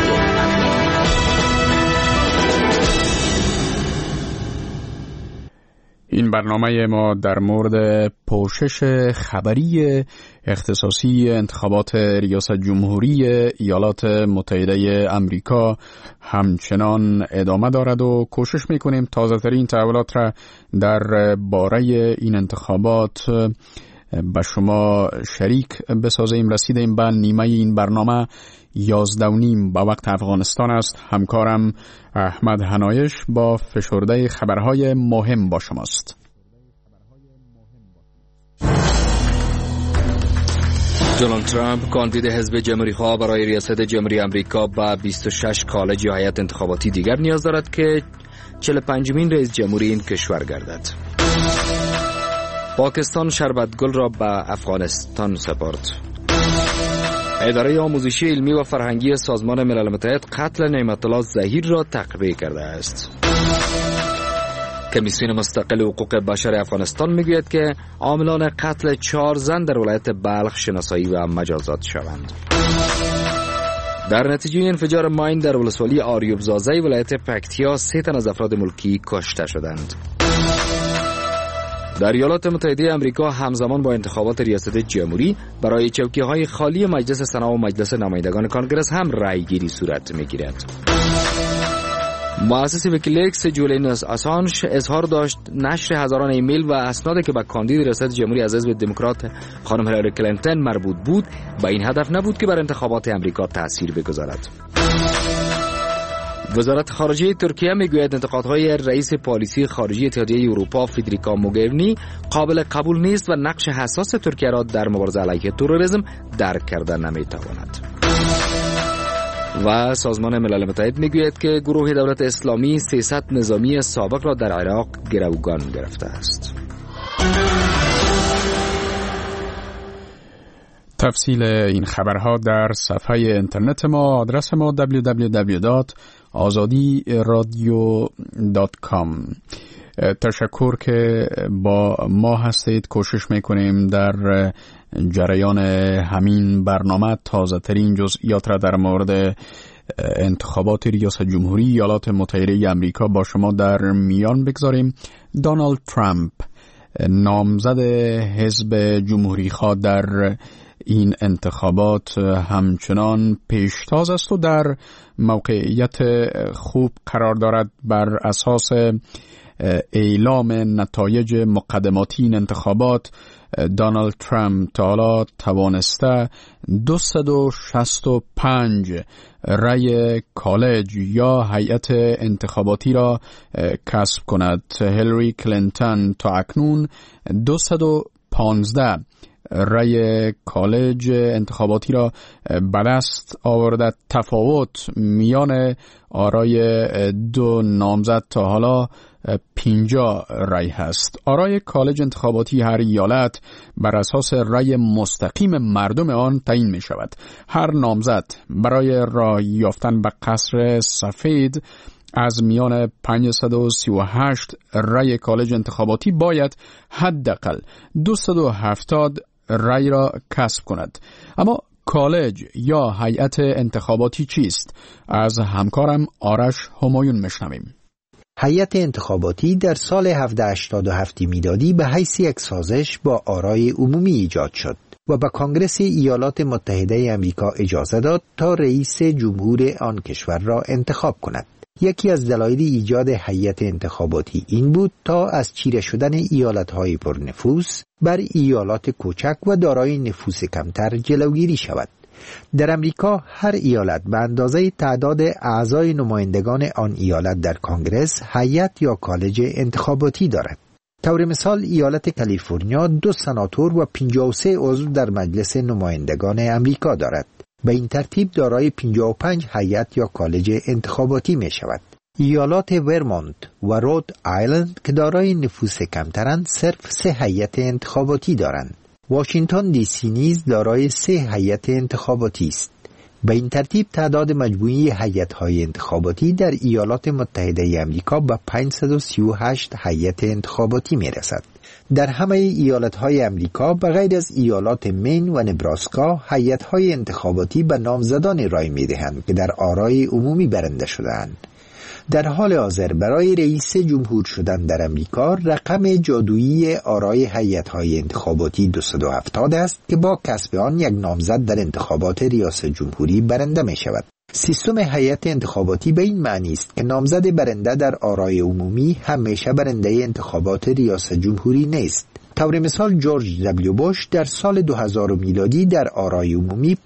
این برنامه ما در مورد پوشش خبری اختصاصی انتخابات ریاست جمهوری ایالات متحده آمریکا همچنان ادامه دارد و کوشش میکنیم تازه ترین تحولات را در باره این انتخابات به شما شریک بسازیم. رسیدیم به نیمه این برنامه 11:30 به وقت افغانستان است. همکارم احمد حنایش با فشرده خبرهای مهم با شماست. دونالد ترامپ کاندید حزب جمهوری خواه برای ریاست جمهوری آمریکا به 26 کالج یا هیئت انتخاباتی دیگر نیاز دارد که 45مین رئیس جمهوری این کشور گردد. پاکستان شربتگل را به افغانستان سپرد. اداره آموزشی علمی و فرهنگی سازمان ملل متحد قتل نعمت الله ظهیر را تقویه کرده است. کمیسیون مستقل حقوق بشر افغانستان میگوید که عاملان قتل 4 زن در ولایت بلخ شناسایی و مجازات شوند. در نتیجه انفجار ماین در ولسوالی آریوب زازه ولایت پکتیا 3 تن از افراد ملکی کشته شدند. در ایالات متحده آمریکا همزمان با انتخابات ریاست جمهوری برای چوکی‌های خالی مجلس سنا و مجلس نمایندگان کانگرس هم رأی‌گیری صورت می‌گیرد. مؤسس ویکیلیکس جولین آسانژ اظهار داشت نشر هزاران ایمیل و اسنادی که به کاندید ریاست جمهوری از حزب دموکرات خانم هیلاری کلینتون مربوط بود با این هدف نبود که بر انتخابات آمریکا تأثیر بگذارد. وزارت خارجه ترکیه میگوید انتقادهای رئیس پالیسی خارجی اتحادیه اروپا فدریکا موگرینی قابل قبول نیست و نقش حساس ترکیه را در مبارزه علیه تروریسم درک کرده نمیتواند. و سازمان ملل متحد میگوید که گروه دولت اسلامی 300 نظامی سابق را در عراق گروگان گرفته است. تفصیل این خبرها در صفحه اینترنت ما، آدرس ما www.azadiradio.com. تشکر که با ما هستید. کوشش میکنیم در جریان همین برنامه تازه ترین جزئیات را در مورد انتخابات ریاست جمهوری ایالات متحده آمریکا با شما در میان بگذاریم. دونالد ترامپ نامزد حزب جمهوری خواه در این انتخابات همچنان پیشتاز است و در موقعیت خوب قرار دارد. بر اساس اعلام نتایج مقدماتی این انتخابات دونالد ترامپ تا حالا توانسته 265 رأی کالج یا هیئت انتخاباتی را کسب کند. هیلاری کلینتون تا اکنون 215 رأی کالج انتخاباتی را به دست آورده. تفاوت میان آرای دو نامزد تا حالا 50 رأی هست. آرای کالج انتخاباتی هر ایالت بر اساس رأی مستقیم مردم آن تعیین می شود. هر نامزد برای رأی یافتن به قصر سفید از میان 538 رأی کالج انتخاباتی باید حداقل 270 رأی را کسب کند. اما کالج یا هیئت انتخاباتی چیست؟ از همکارم آرش همایون میشنویم. هیئت انتخاباتی در سال 1787 میلادی به حیث یک سازش با آرای عمومی ایجاد شد و به کانگرس ایالات متحده آمریکا اجازه داد تا رئیس جمهور آن کشور را انتخاب کند. یکی از دلایل ایجاد هیئت انتخاباتی این بود تا از چیره شدن ایالت‌های پرنفوذ بر ایالات کوچک و دارای نفوذ کمتر جلوگیری شود. در امریکا هر ایالت به اندازه تعداد اعضای نمایندگان آن ایالت در کانگرس هیئت یا کالج انتخاباتی دارد. طور مثال ایالت کالیفرنیا 2 سناتور و 53 عضو در مجلس نمایندگان امریکا دارد. به این ترتیب دارای 55 هیئت یا کالج انتخاباتی می شود. ایالات ورمونت و رود آیلند که دارای نفوذ کمترند صرف 3 هیئت انتخاباتی دارند. واشنگتن دی سی نیز دارای 3 هیئت انتخاباتی است. به این ترتیب تعداد مجموعی هیئت‌های انتخاباتی در ایالات متحده آمریکا به 538 هیئت انتخاباتی می‌رسد. در همه ایالت‌های آمریکا به غیر از ایالات مین و نبراسکا هیئت‌های انتخاباتی به نامزدان رای می‌دهند که در آرای عمومی برنده شده‌اند. در حال حاضر برای رئیس جمهور شدن در امریکا رقم جادویی آرای هیئت‌های انتخاباتی 270 است که با کسب آن یک نامزد در انتخابات ریاست جمهوری برنده می شود. سیستم هیئت انتخاباتی به این معنی است که نامزد برنده در آرای عمومی همیشه برنده انتخابات ریاست جمهوری نیست. طور مثال جورج دبلیو بوش در سال 2000 میلادی در آرای عمومی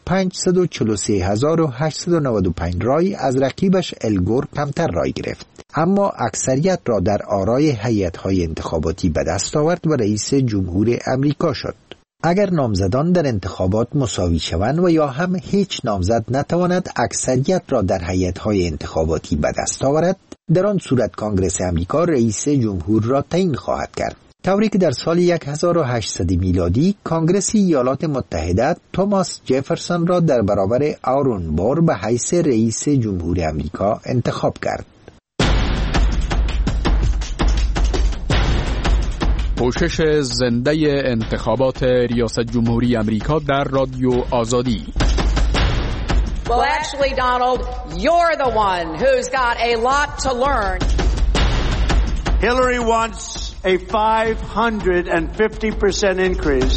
543895 رای از رقیبش الگور کمتر رای گرفت، اما اکثریت را در آرای هیئت‌های انتخاباتی به دست آورد و رئیس جمهور امریکا شد. اگر نامزدان در انتخابات مساوی شوند و یا هم هیچ نامزد نتواند اکثریت را در هیئت‌های انتخاباتی به دست آورد، در آن صورت کانگرس امریکا رئیس جمهور را تعیین خواهد کرد. طوری که در سال 1800 میلادی کانگرس ایالات متحده توماس جفرسون را در برابر آرون بور به حیث رئیس جمهور امریکا انتخاب کرد. پوشش زنده انتخابات ریاست جمهوری امریکا در رادیو آزادی. Well, actually, Donald, you're the one who's got a lot to learn. Hillary wants a 550% increase.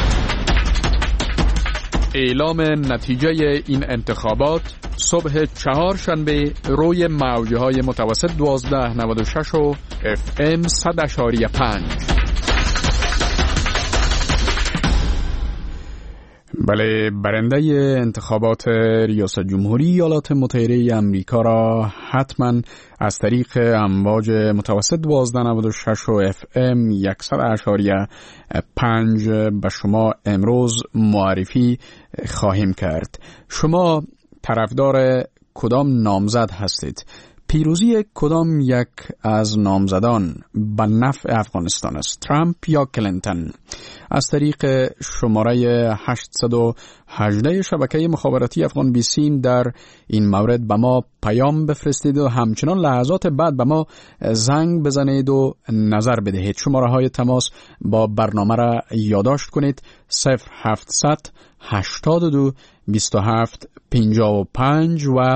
اعلام نتیجه این انتخابات صبح 4 شنبه روی موجهای متوسط 1296 و FM 100.5. بله، برنده انتخابات ریاست جمهوری ایالات متحده آمریکا را حتما از طریق امواج متوسط 1296 و FM 100.5 به شما امروز معرفی خواهیم کرد. شما طرفدار کدام نامزد هستید؟ پیروزی کدام یک از نامزدان به نفع افغانستان است؟ ترامپ یا کلینتون؟ از طریق شماره 818 شبکه مخابراتی افغان بیسیم در این مورد به ما پیام بفرستید و همچنان لحظات بعد به ما زنگ بزنید و نظر بدهید. شماره های تماس با برنامه را یادداشت کنید: 0700 82 27 55 و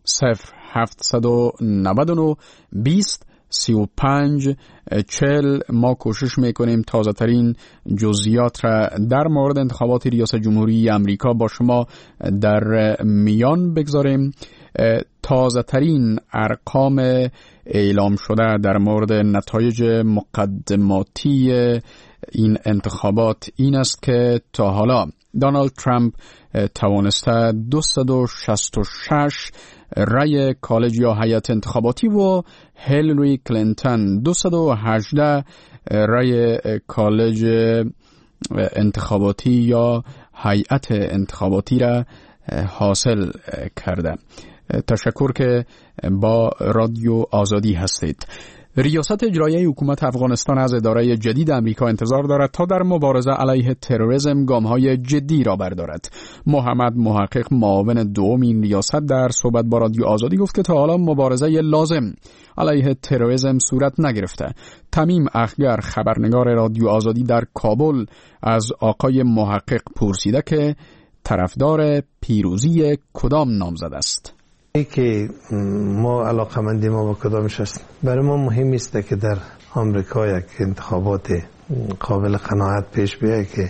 0799 20 35 40. ما کوشش میکنیم تازه ترین جزئیات را در مورد انتخابات ریاست جمهوری امریکا با شما در میان بگذاریم. تازه ترین ارقام اعلام شده در مورد نتایج مقدماتی این انتخابات این است که تا حالا دونالد ترامپ توانسته 266 رای کالج یا هیئت انتخاباتی و هیلاری کلینتون 218 رای کالج انتخاباتی یا هیئت انتخاباتی را حاصل کرده. تشکر که با رادیو آزادی هستید. ریاست اجرایی حکومت افغانستان از اداره جدید امریکا انتظار دارد تا در مبارزه علیه تروریسم گام‌های جدی را بردارد. محمد محقق معاون دوم این ریاست در صحبت با رادیو آزادی گفت که تا حالا مبارزه لازم علیه تروریسم صورت نگرفته. تمیم اخگر خبرنگار رادیو آزادی در کابل از آقای محقق پرسیده که طرفدار پیروزی کدام نامزد است. که ما علاقمندی ما با کدامش است. برای ما مهم است که در آمریکا یک انتخابات قابل قناعت پیش بیاید که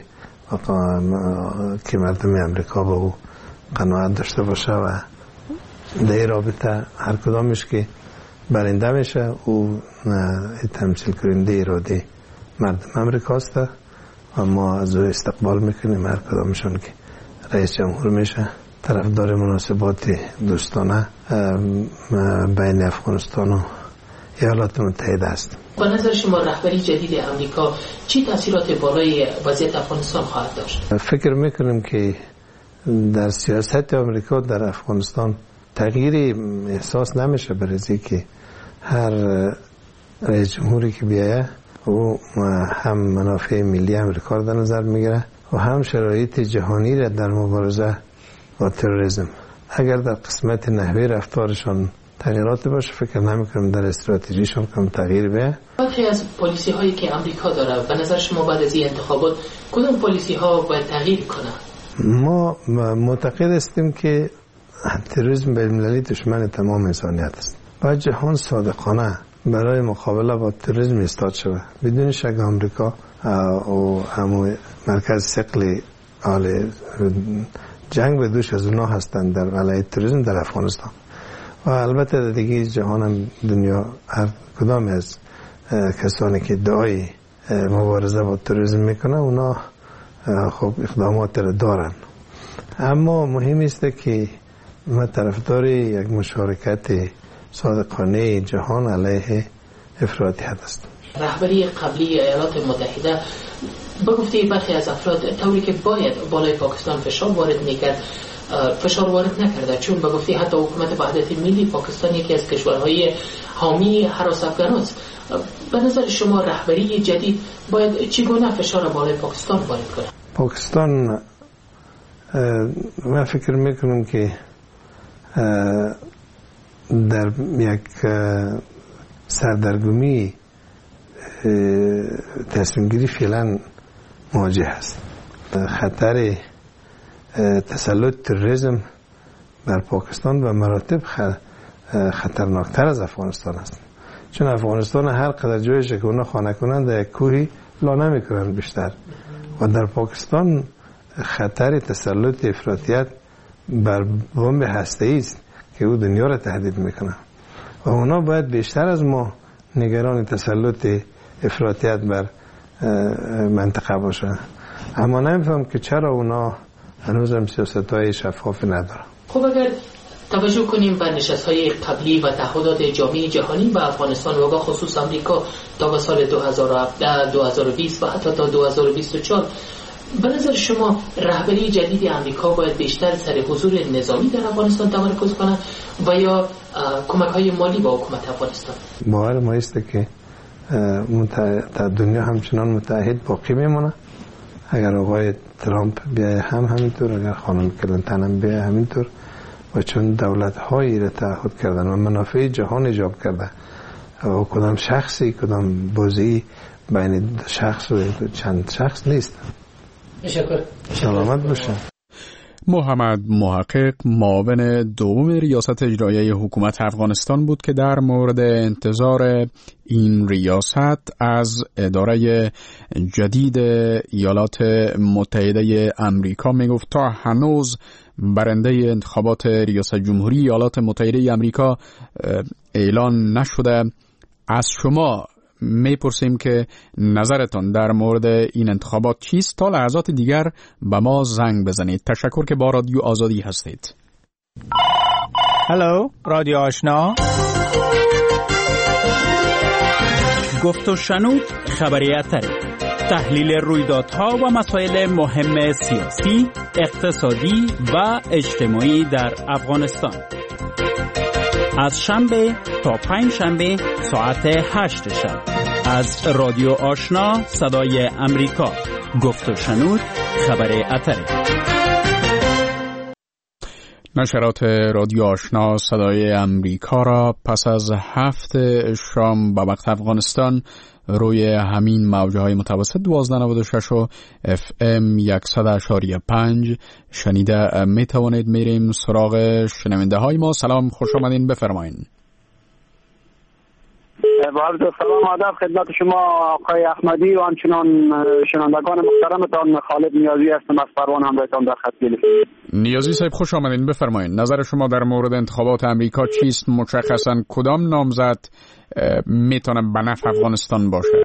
مردم آمریکا با او قناعت داشته باشه و در رابطه هر کدامش که برنده میشه. او تمثیل کننده اراده مردم امریکاست و ما از او استقبال میکنیم. هر کدامشون که رئیس جمهور میشه طرفدار مناسبات دوستانه بین افغانستان و ایالات متحده است. با نظر شما رهبری جدید امریکا چی تاثیرات بالای وضعیت افغانستان خواهد داشت؟ فکر میکنم که در سیاست امریکا در افغانستان تغییری احساس نمیشه، برای که هر رئیس جمهوری که بیایه او هم منافع ملی امریکا را در نظر میگیره و هم شرایط جهانی را در مبارزه با تروریسم. اگر در قسمت نحوه رفتارشان تغییرات باشه فکر نمیکنم در استراتژیشون کم تغییر بیه. برخی از پالیسی هایی که امریکا داره به نظر شما بعد از این انتخابات کدوم پالیسی ها باید تغییر کنه؟ ما معتقد هستیم که تروریسم بین‌المللی دشمن تمام انسانیت است. باید جهان صادقانه برای مقابله با تروریسم ایستاد شود. بدون شک آمریکا و همون مرکز ثقل جنگ به دوش از اونا هستند در علیه تروریسم در افغانستان و البته دیگه جهان هم دنیا هر کدام از کسانی که ادعای مبارزه با تروریسم میکنه اونا خب اقدامات را دارن. اما مهم است که ما طرفدار یک مشارکت صادقانه جهان علیه افراطیت است. رهبری قبلی ایالات متحده بگفته برخی از افراد طوری که باید بالای پاکستان فشار وارد میکرد فشار وارد نکرده، چون بگفته حتی حکومت وحدت ملی پاکستان یکی از کشورهای حامی هراس افغان است. به نظر شما رهبری جدید باید چگونه فشار بالای پاکستان وارد کنه؟ پاکستان من فکر میکنم که در یک سردرگمی تصمیم گیری فعلا مواجه است. خطر تسلط تروریسم بر پاکستان و مراتب خطرناکتر از افغانستان است، چون افغانستان هر قدر جایش که اونا خانه کنند در یک کوهی لا نمی کنند بیشتر و در پاکستان خطر تسلط افراطیت بر بمب هسته‌ای است که او دنیا را تهدید میکنه و اونا باید بیشتر از ما نگران تسلط افراطیت بر منطقه باشن. اما نمیفهم که چرا اونا هنوز هم سیاست‌های شفافی ندارن. خب اگر توجه کنیم به نشست‌های قبلی و تعهدات جامعه جهانی به افغانستان و خصوص امریکا تا به سال 2017 2020 و حتی تا 2024 به نظر شما رهبری جدید امریکا باید بیشتر سر حضور نظامی در افغانستان تمرکز کنه و یا کمک‌های مالی به حکومت افغانستان؟ باور ما است که دنیا همچنان متحد باقی میمونه. اگر آقای ترامپ بیایه هم همینطور، اگر خانم کلینتون هم بیایه همینطور، و چون دولت‌هایی را تعهد کردن و منافع جهان ایجاب کرده و کدام شخصی کدام بازی بین شخص و چند شخص نیست. تشکر. سلامت باشین. محمد محقق معاون دوم ریاست اجرایی حکومت افغانستان بود که در مورد انتظار این ریاست از اداره جدید ایالات متحده امریکا میگفت تا هنوز برنده انتخابات ریاست جمهوری ایالات متحده امریکا اعلان نشده. از شما میپرسیم که نظرتان در مورد این انتخابات چیست؟ تا لحظات دیگر به ما زنگ بزنید. تشکر که با رادیو آزادی هستید. هلو رادیو آشنا، گفت و شنود خبریت تحلیل رویدادها و مسائل مهم سیاسی، اقتصادی و اجتماعی در افغانستان از شنبه تا پنج شنبه ساعت 8 شب از رادیو آشنا صدای امریکا. گفت و شنود خبر اتره. نشرات رادیو آشنا صدای امریکا را پس از 7 شام به وقت افغانستان روی همین موجهای متوسط 1296 و FM 100.5 شنیده می توانید. میریم سراغ شنونده های ما. سلام، خوش آمدین، بفرمایید. با عرض سلام و ادب خدمت شما آقای احمدی و همچنان شنوندگان محترمتان. خالد نیازی هستم از فروان، همراهتان در خط تلفنی. نیازی صاحب خوش آمدین، بفرمایید نظر شما در مورد انتخابات امریکا چیست؟ مشخصا کدام نامزد میتونه به نفع افغانستان باشه؟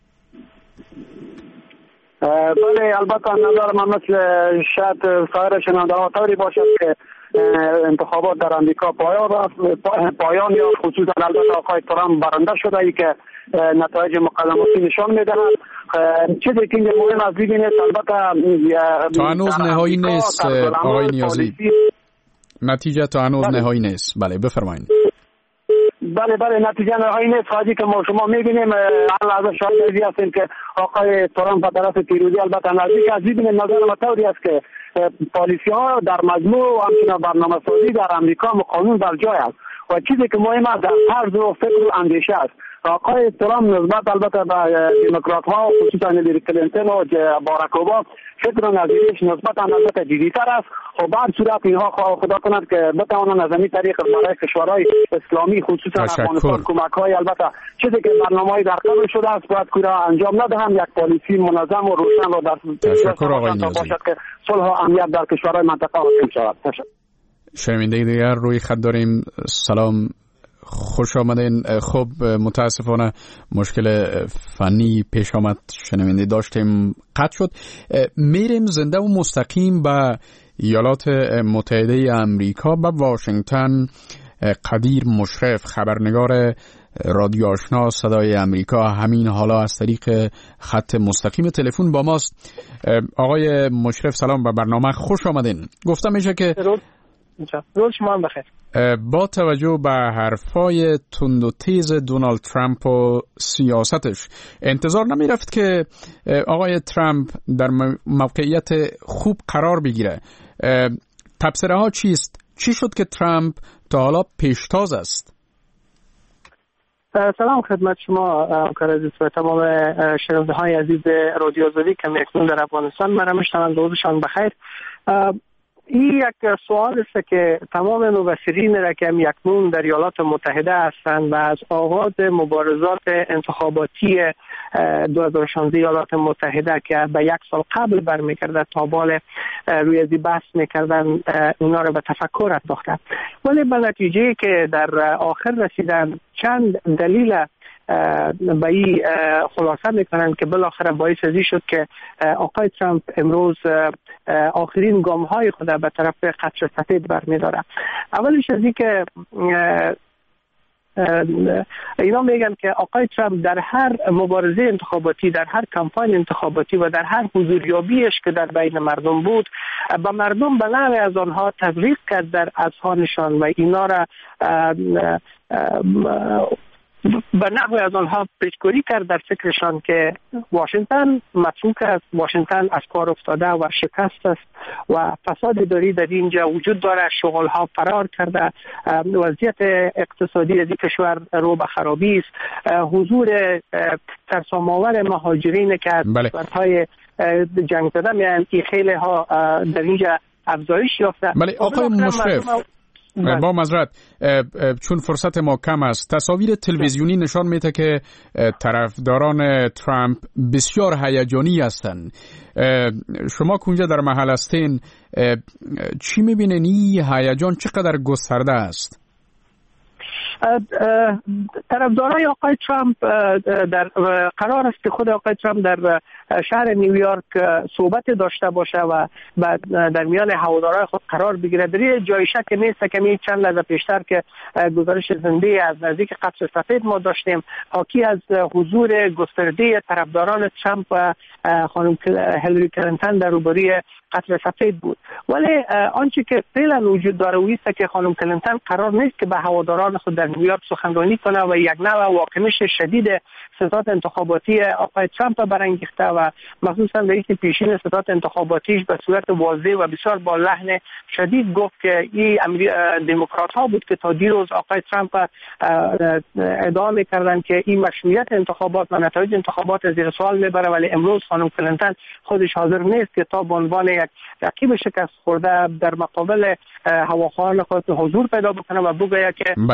بله البته نظر من مثل شاید سایر شنونده‌ها طوری باشد که انتخابات در امریکا پایان یا خصوصا البته آقای ترامپ برنده شده ای که نتایج مقدماتی نشان میدهد. چیزی که مهم است ببینید البته تا هنوز نهایی نیست آقای نیازی، نتیجه تا هنوز نهایی نیست. بله بفرمایید. بله نتیجه نهایی نیست. خواهی که ما شما میبینیم الان شاهدی هستیم که آقای ترامپ به طرف پیروزی البته نزدیک است. ببینید نظر ما طوری است که پالیسی ها در مجموع و همچنین برنامه‌سازی در امریکا قانون بر جای است و چیزی که مهم است در طرز و فکر و اندیشه است. آقای ترامپ نسبت البته به دموکرات ها خصوصا هیلاری کلینتون و باراک اوباما فکر و نظریش نسبتا البته جدی‌تر است. خب بعد صورت اینها خدا کند که بتوانند از این طریق برای کشورهای اسلامی خصوصا افغانستان کمک‌های البته چیزی که برنامه‌ای در قبل شده است باید کورا انجام ندهند. یک پالیسی منظم و روشن و در تشکر آقای نیازی باشد که صلح و امنیت در کشورهای منطقه حاکم شود. شنونده دیگر روی خط داریم. سلام، خوش آمدین. خب متاسفانه مشکل فنی پیش آمد، شنونده داشتیم قطع شد. میریم زنده و مستقیم به ایالات متحده امریکا، به واشنگتن. قدیر مشرف خبرنگار رادیو آشنا صدای امریکا همین حالا از طریق خط مستقیم تلفن با ماست. آقای مشرف سلام، به برنامه خوش آمدین. گفتم میشه که روز شما هم بخیر. با توجه به حرفای تند و تیز دونالد ترامپ و سیاستش انتظار نمی رفت که آقای ترامپ در موقعیت خوب قرار بگیره؟ تبصره ها چیست؟ چی شد که ترامپ تا حالا پیشتاز است؟ سلام خدمت شما همکار عزیز و تمام شنونده های عزیز رادیو آزادی که اکنون در افغانستان مرمشتن روزشان بخیر. این یک سوال است که تمام مبصرین را که اکنون در ایالات متحده هستند و از آغاز مبارزات انتخاباتی 2016 ایالات متحده که به یک سال قبل برمیگرده تا بال روی ازی بحث میکردن اونا را به تفکر انداختن، ولی به نتیجه که در آخر رسیدن چند دلیل به این خلاصه میکنن که بالاخره باعث ازی شد که آقای ترامپ امروز آخرین گام های خود به طرف قطر سفید برمیداره. اولش از این که اینا میگن که آقای ترامپ در هر مبارزه انتخاباتی، در هر کمپاین انتخاباتی و در هر حضوریابیش که در بین مردم بود به مردم به نوع از آنها تزریق کرد در اذهانشان و اینا را به نحو از آنها پیشگویی کرد در فکرشان که واشنگتن متروک است، واشنگتن از کار افتاده و شکست است و فساد اداری در اینجا وجود داره، شغلها فرار کرده، وضعیت اقتصادی از این کشور رو به خرابی است، حضور ترسام‌آور مهاجرین که از کشورهای جنگ زده میان این خیلی ها در اینجا افزایش یافته. بله آقای مشرف، با معذرت چون فرصت ما کم است، تصاویر تلویزیونی نشان میده که طرفداران ترامپ بسیار هیجانی هستند. شما که اونجا در محل هستین چی میبینین؟ این هیجان چقدر گسترده است؟ طرفدارای آقای ترامپ در قرار است که خود آقای ترامپ در شهر نیویورک صحبت داشته باشه و در میان هوادارهای خود قرار بگیره. در این جای شک نیست که چند لحظه پیشتر که گزارش زنده از نزدیک قصر سفید ما داشتیم حاکی از حضور گسترده طرفداران ترامپ و خانم هیلاری کلینتون در روبروی قصر سفید بود. ولی آنچه که فعلا وجود داره است که خانم کلینتون قرار نیست که به هواداران خود در نیویورک سخنرانی کنه و یک نوع واکنش شدید ستاد انتخاباتی آقای ترامپ برانگیخته و مخصوصا رئیس پیشین ستاد انتخاباتیش به صورت واضح و بسیار با لحن شدید گفت که این دموکرات ها بود که تا دیروز آقای ترامپ ادعا می‌کردند که این مشروعیت انتخابات و نتایج انتخابات زیر سوال میبره، ولی امروز خانم کلینتون خودش حاضر نیست که تا به عنوان یک رقیب شکست خورده در مقابل هواخواهان خود حضور پیدا بکنه و بگه که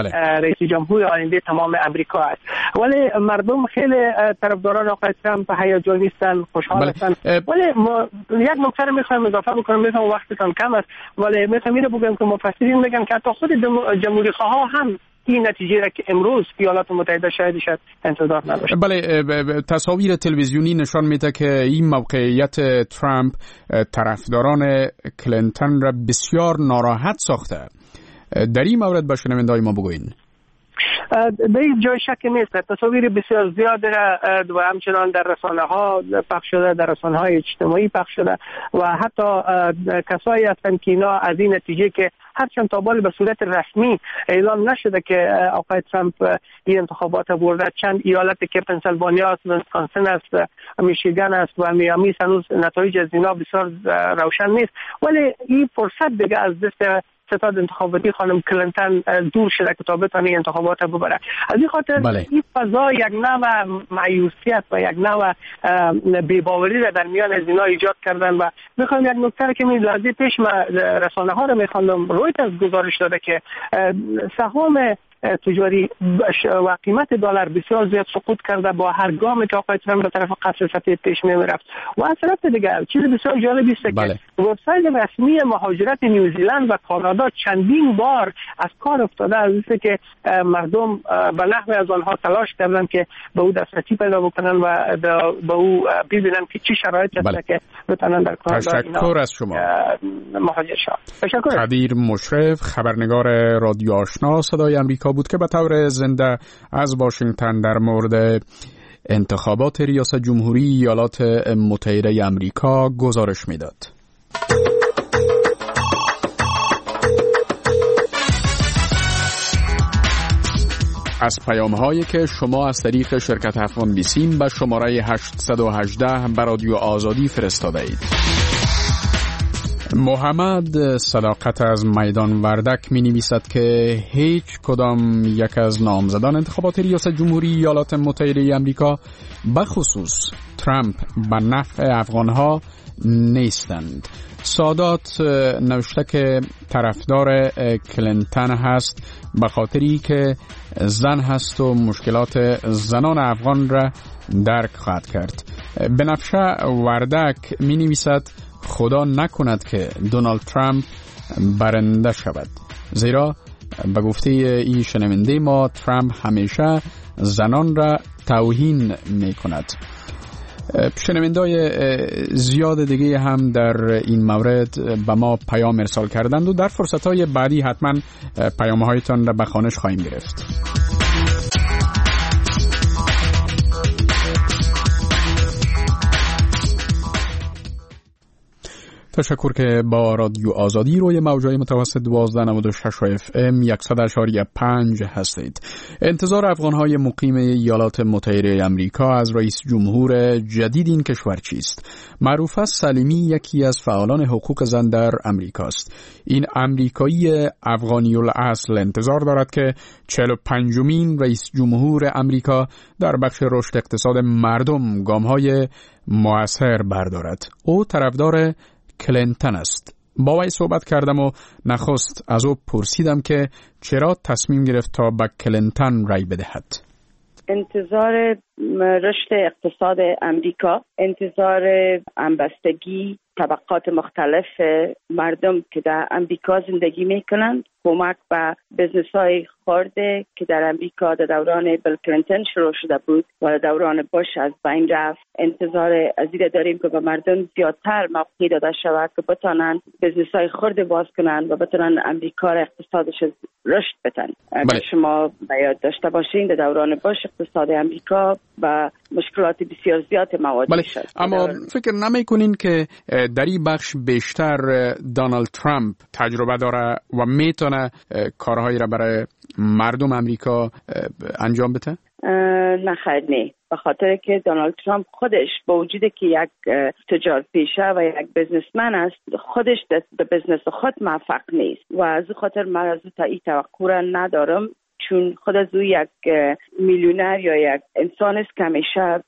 رئیس جمهور آینده تمام امریکا است. ولی مردم خیلی طرفداران آقای ترامپ هیجانی هستند، خوشحال هستند. ولی یک نکته رو میخوایم اضافه بکنم، میخوام وقتتان کم است، ولی میخوام اینو بگم که مفسرین میگن که حتی خود جمهوری خواه هم این نتیجه را که امروز ایالات متحده شاید انتظار نداشت. بله، تصاویر تلویزیونی نشان میده که این موقعیت ترامپ طرفداران کلینتون را بسیار ناراحت ساخته. در این مورد با شنونده‌های ما بگوین. در این جای شک نیست، تصاویر بسیار زیاد و همچنان در رسانه ها پخش شده، در رسانه های اجتماعی پخش شده و حتی کسایی هستند که اینا از این نتیجه که هرچند تا به صورت رسمی اعلام نشده که آقای ترامپ این انتخابات برده، چند ایالتی که پنسیلوانیا است، ویسکانسین است، میشیگان است و میامی، هنوز نتایج از اینا بسیار روشن نیست، ولی این فرصت دیگه از دست ستاد انتخاباتی خانم کلینتون دور شده که تا بتونه انتخابات ببره. از این خاطر این فضا یک نوع مایوسیت و یک نوع بی‌باوری را در میان از اینا ایجاد کردن و میخوام یک نکته که من لحظه پیش رسانه ها رو میخوندم، رویترز گزارش داده که سهام تجاری و قیمت دلار بسیار زیاد سقوط کرده با هر گامی که آقای ترامپ به طرف قصر سفید پیش می‌رفت. و از طرف دیگر چیز بسیار جالبی است که وبسایت رسمی مهاجرت نیوزیلند و کانادا چندین بار از کار افتاده، از اینکه که مردم به نحوی از آنها تلاش کردن که به او دسترسی پیدا بکنن و به او ببینن که چه شرایطی هست که بتونن در کانادا. تشکر از شما. مهاجر شوند. تشکر. قدیر مشرف، خبرنگار رادیو آشنا صدای آمریکا بود که به طور زنده از واشنگتن در مورد انتخابات ریاست جمهوری ایالات متحده آمریکا گزارش میداد. از پیام‌هایی که شما از طریق شرکت افغان بیسیم به شماره 818 به رادیو آزادی فرستاده اید. محمد صداقت از میدان وردک می نویسد که هیچ کدام یک از نامزدان انتخابات ریاست جمهوری ایالات متحده آمریکا بخصوص ترامپ به نفع افغانها نیستند. سادات نوشته که طرفدار کلینتون هست به خاطری که زن هست و مشکلات زنان افغان را درک خواهد کرد. بنفشه وردک می نویسد خدا نکند که دونالد ترامپ برنده شود، زیرا به گفته این شنونده ما ترامپ همیشه زنان را توهین می کند. شنونده‌های زیاد دیگه هم در این مورد به ما پیام ارسال کردند و در فرصت‌های بعدی حتما پیام‌هایتان را به خوانش خواهیم گرفت. تشکر که با رادیو آزادی روی موج‌های متوسط 1296 FM 100.5 هستید. انتظار افغان‌های مقیم ایالات متحده آمریکا از رئیس جمهور جدید این کشور چیست؟ معروف است سلیمی یکی از فعالان حقوق زن در آمریکاست. این آمریکایی افغانی الاصل انتظار دارد که 45مین رئیس جمهور آمریکا در بخش رشد اقتصاد مردم گام‌های مؤثر بردارد. او طرفدار کلینتون است. با وی صحبت کردم و نخست از او پرسیدم که چرا تصمیم گرفت تا به کلینتون رای بدهد. انتظار رشد اقتصاد امریکا، انتظار همبستگی طبقات مختلف مردم که در امریکا زندگی میکنند، کمک به بزنس های خرده که در امریکا در دوران بیل کلینتون شروع شده بود و دوران بوش از بین رفت. انتظار از این داریم که به مردم زیادتر موقعیت داده شود که بتانند بزنس های خرده باز کنند و بتانند امریکا را اقتصادش رشد بدن. اگر شما یاد داشته باشین در دوران بوش اقتصاد امریکا با مشکلات بسیار زیاد مواجه شد. اما فکر نمی‌کنین که در این بخش بیشتر دونالد ترامپ تجربه داره و میتونه کارهایی را برای مردم امریکا انجام بده؟ نه خیر نه، به خاطر که دونالد ترامپ خودش با وجود که یک تجار پیشه و یک بزنسمن است، خودش به بزنس خود موفق نیست و از خاطر من از تا این توقع را ندارم، چون خود از او یک میلیونر یا یک انسان است که همیشه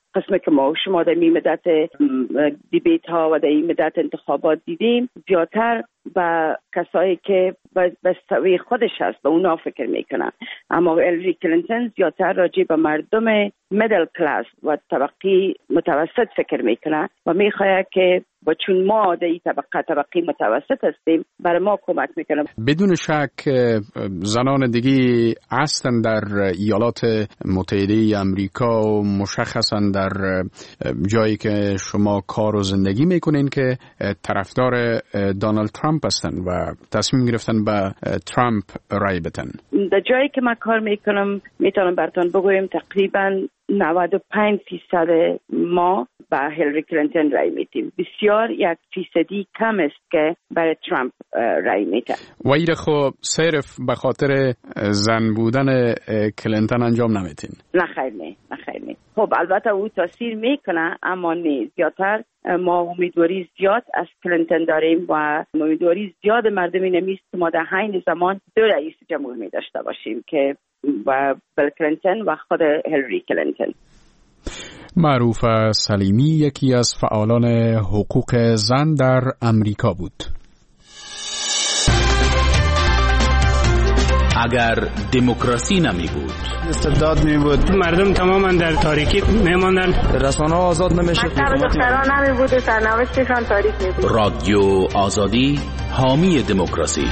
قسمی که ما شما در این مدت دیبیت ها و در این مدت انتخابات دیدیم زیادتر با کسایی که بستوی خودش هست به اونا فکر میکنن، اما هیلاری کلینتون زیادتر راجع به مردم میدل کلاس و طبقه متوسط فکر میکنه و میخواد که و چون ما در این طبقه متوسط هستیم برای ما کمک میکنه. بدون شک زنان دیگه هستن در ایالات متحده امریکا و مشخصا در جایی که شما کار و زندگی میکنین که طرفدار دونالد ترامپ هستن و تصمیم گرفتن به ترامپ رای بدن. در جایی که من کار میکنم میتونم براتون بگویم تقریبا 95% ما به هیلاری کلینتون رای میدیم. بسیار 1% کم است که برای ترامپ رای میده. و ایره خب صرف به خاطر زن بودن کلینتون انجام نمیتین؟ نه خیر نه. خب البته او تاثیر میکنه اما نه زیادتر. ما امیدواری زیاد از کلینتون داریم و امیدواری زیاد مردمی نمیست که ما در حین زمان دو رئیس جمهور می داشته باشیم که و بیل کلینتون و خود هیلاری کلینتون. معروف سلیمی یکی از فعالان حقوق زن در امریکا بود. اگر دموکراسی نمی بود، استبداد می بود، مردم تماما در تاریکی میماندن، رسانه ها آزاد نمیشد، دختران نمی بود، سرنوشتشان تاریک می بود. رادیو آزادی حامی دموکراسی.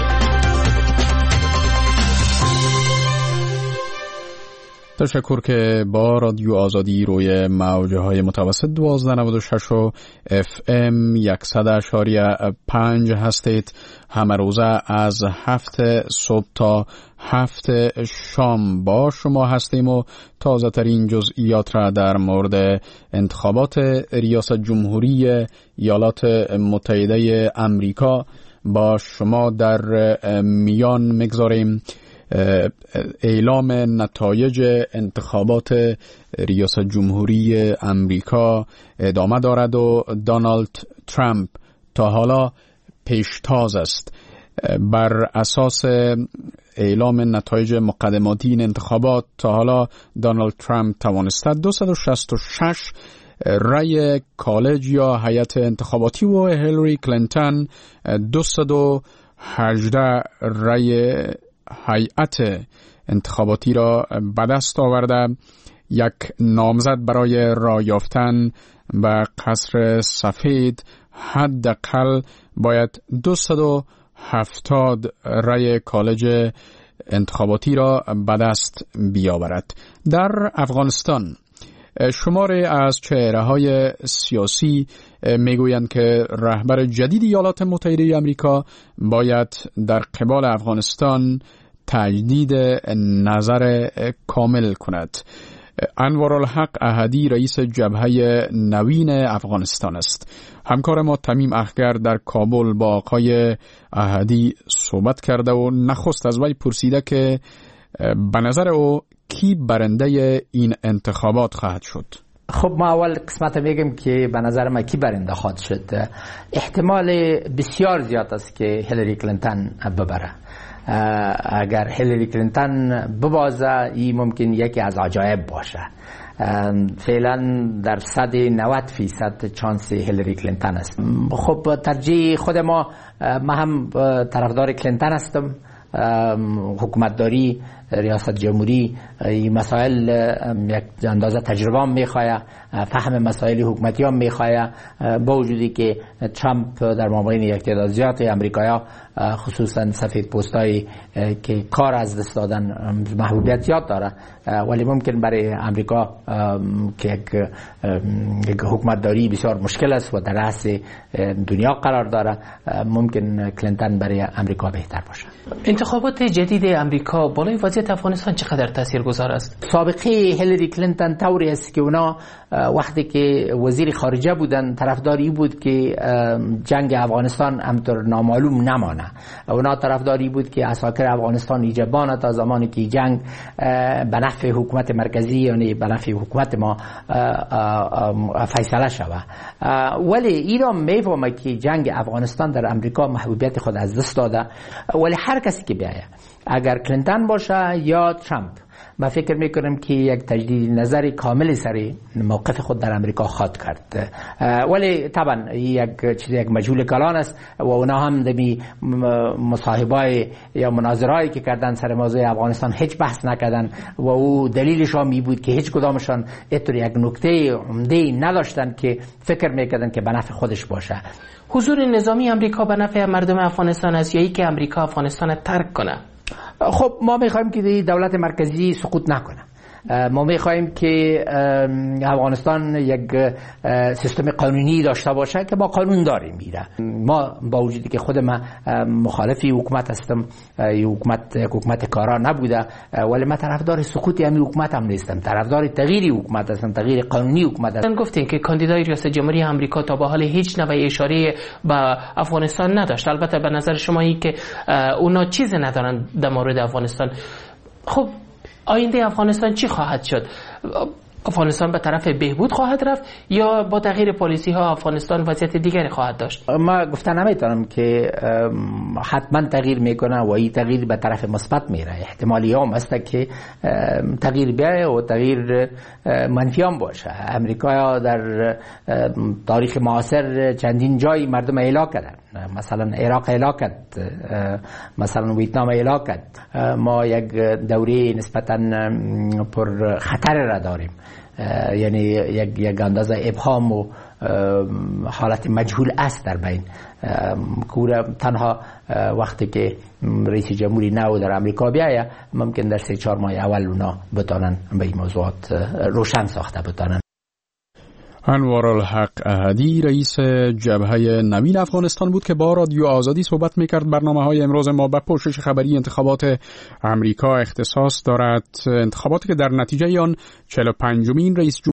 تشکر که با رادیو آزادی روی موجه های متوسط 1296 و FM 100.5 هستید. همه روزه از 7 صبح تا 7 شام با شما هستیم و تازه ترین جزئیات را در مورد انتخابات ریاست جمهوری ایالات متحده امریکا با شما در میان میگذاریم. اعلام نتایج انتخابات ریاست جمهوری امریکا ادامه دارد و دونالد ترامپ تا حالا پیشتاز است. بر اساس اعلام نتایج مقدماتی این انتخابات تا حالا دونالد ترامپ توانسته 266 رای کالج یا هیئت انتخاباتی و هیلاری کلینتون 218 رای هیئت انتخاباتی را به دست آورده. یک نامزد برای رای یافتن به قصر سفید حداقل باید 270 رای کالج انتخاباتی را به دست بیاورد. در افغانستان شماری از چهره‌های سیاسی میگویند که رهبر جدید ایالات متحده آمریکا باید در قبال افغانستان تجدید نظر کامل کند. انوارالحق احدی رئیس جبهه نوین افغانستان است. همکار ما تمیم اخگر در کابل با آقای احدی صحبت کرده و نخست از وی پرسیده که به نظر او کی برنده این انتخابات خواهد شد؟ خب ما اول قسمت میگم که به نظر من کی برنده خواهد شد. احتمال بسیار زیاد است که هیلاری کلینتون ببره. اگر هیلاری کلینتون ببازه این ممکن یکی از عجایب باشه. فعلا در 90% چانس هیلاری کلینتون است. خب ترجیح خود ما هم طرفدار کلینتون هستم. حکومتداری، ریاست جمهوری، این مسائل یک اندازه تجربه هم میخواه، فهم مسائل حکومتی هم میخواه. با وجودی که ترامپ در مابین یک تعداد زیاد امریکایی‌ها خصوصا سفید پوستایی که کار از دست دادن محبوبیت زیاد داره، ولی ممکن برای امریکا که یک حکومتداری بسیار مشکل است و در رأس دنیا قرار داره، ممکن کلینتون برای امریکا بهتر باشه. انتخابات جدید امریکا بالای وضعیت افغانستان چقدر تاثیرگذار است؟ سابقه هیلاری کلینتون طوری است که اونا وقتی که وزیر خارجه بودن طرفداری بود که جنگ افغانستان همطور نامعلوم نمانه. اونا طرفداری بود که عساکر افغانستان ایجابانه تا زمانی که جنگ به نفع حکومت مرکزی یعنی به نفع حکومت ما فیصله شود. ولی ایران میفهمه که جنگ افغانستان در امریکا محبوبیت خود از دست داده. ولی هر کسی که بیایه، اگر کلینتون باشه یا ترامپ، من فکر میکنم که یک تجدید نظر کامل سر موقف خود در امریکا خواهد کرد، ولی طبعا یک مجهول کلان است و اونا هم دمی مصاحبای یا مناظرهایی که کردن سر موضوع افغانستان هیچ بحث نکردن و او دلیلش هم می بود که هیچ کدامشان اینطور یک نکته عمده نداشتن که فکر میکردن که به نفع خودش باشه. حضور نظامی امریکا به نفع مردم افغانستان است یا اینکه امریکا افغانستان ترک کنه؟ خب ما میخوایم که دولت مرکزی سقوط نکنه. ما میخوایم که افغانستان یک سیستم قانونی داشته باشه که با قانون داره میره. ما با وجودی که خود من مخالفی حکومت هستم، حکومت کارا نبوده، ولی من طرفدار سقوط همین حکومت هم نیستم، طرفدار تغییر حکومت هستم، تغییر قانونی حکومت هستم. گفتین که کاندیدای ریاست جمهوری آمریکا تا به حال هیچ نوع اشاره به افغانستان نداشت. البته به نظر شما این که اونا چیزی ندارن در مورد افغانستان. خب آینده افغانستان چی خواهد شد؟ افغانستان به طرف بهبود خواهد رفت یا با تغییر پالیسی ها افغانستان وضعیت دیگری خواهد داشت؟ ما گفتن نمیتونم که حتما تغییر میکنه و این تغییر به طرف مثبت میره. احتمالی هم هست که تغییر بیایه و تغییر منفی هم باشه. امریکا در تاریخ معاصر چندین جای مردم اهلاک کردن، مثلا عراق اهلاک کرد، مثلا ویتنام اهلاک کرد. ما یک دوره نسبتا پر خطر را داریم، یعنی یک اندازه ابهام و حالت مجهول است در بین. تنها وقتی که رئیس جمهوری نو در امریکا بیایه ممکن در 3-4 ماه اول اونا بتانن به این موضوعات روشن ساخته بتانن. انوارالحق احدی رئیس جبهه نوین افغانستان بود که با رادیو آزادی صحبت میکرد. برنامه‌های امروز ما به پوشش خبری انتخابات امریکا اختصاص دارد، انتخاباتی که در نتیجه آن 45مین رئیس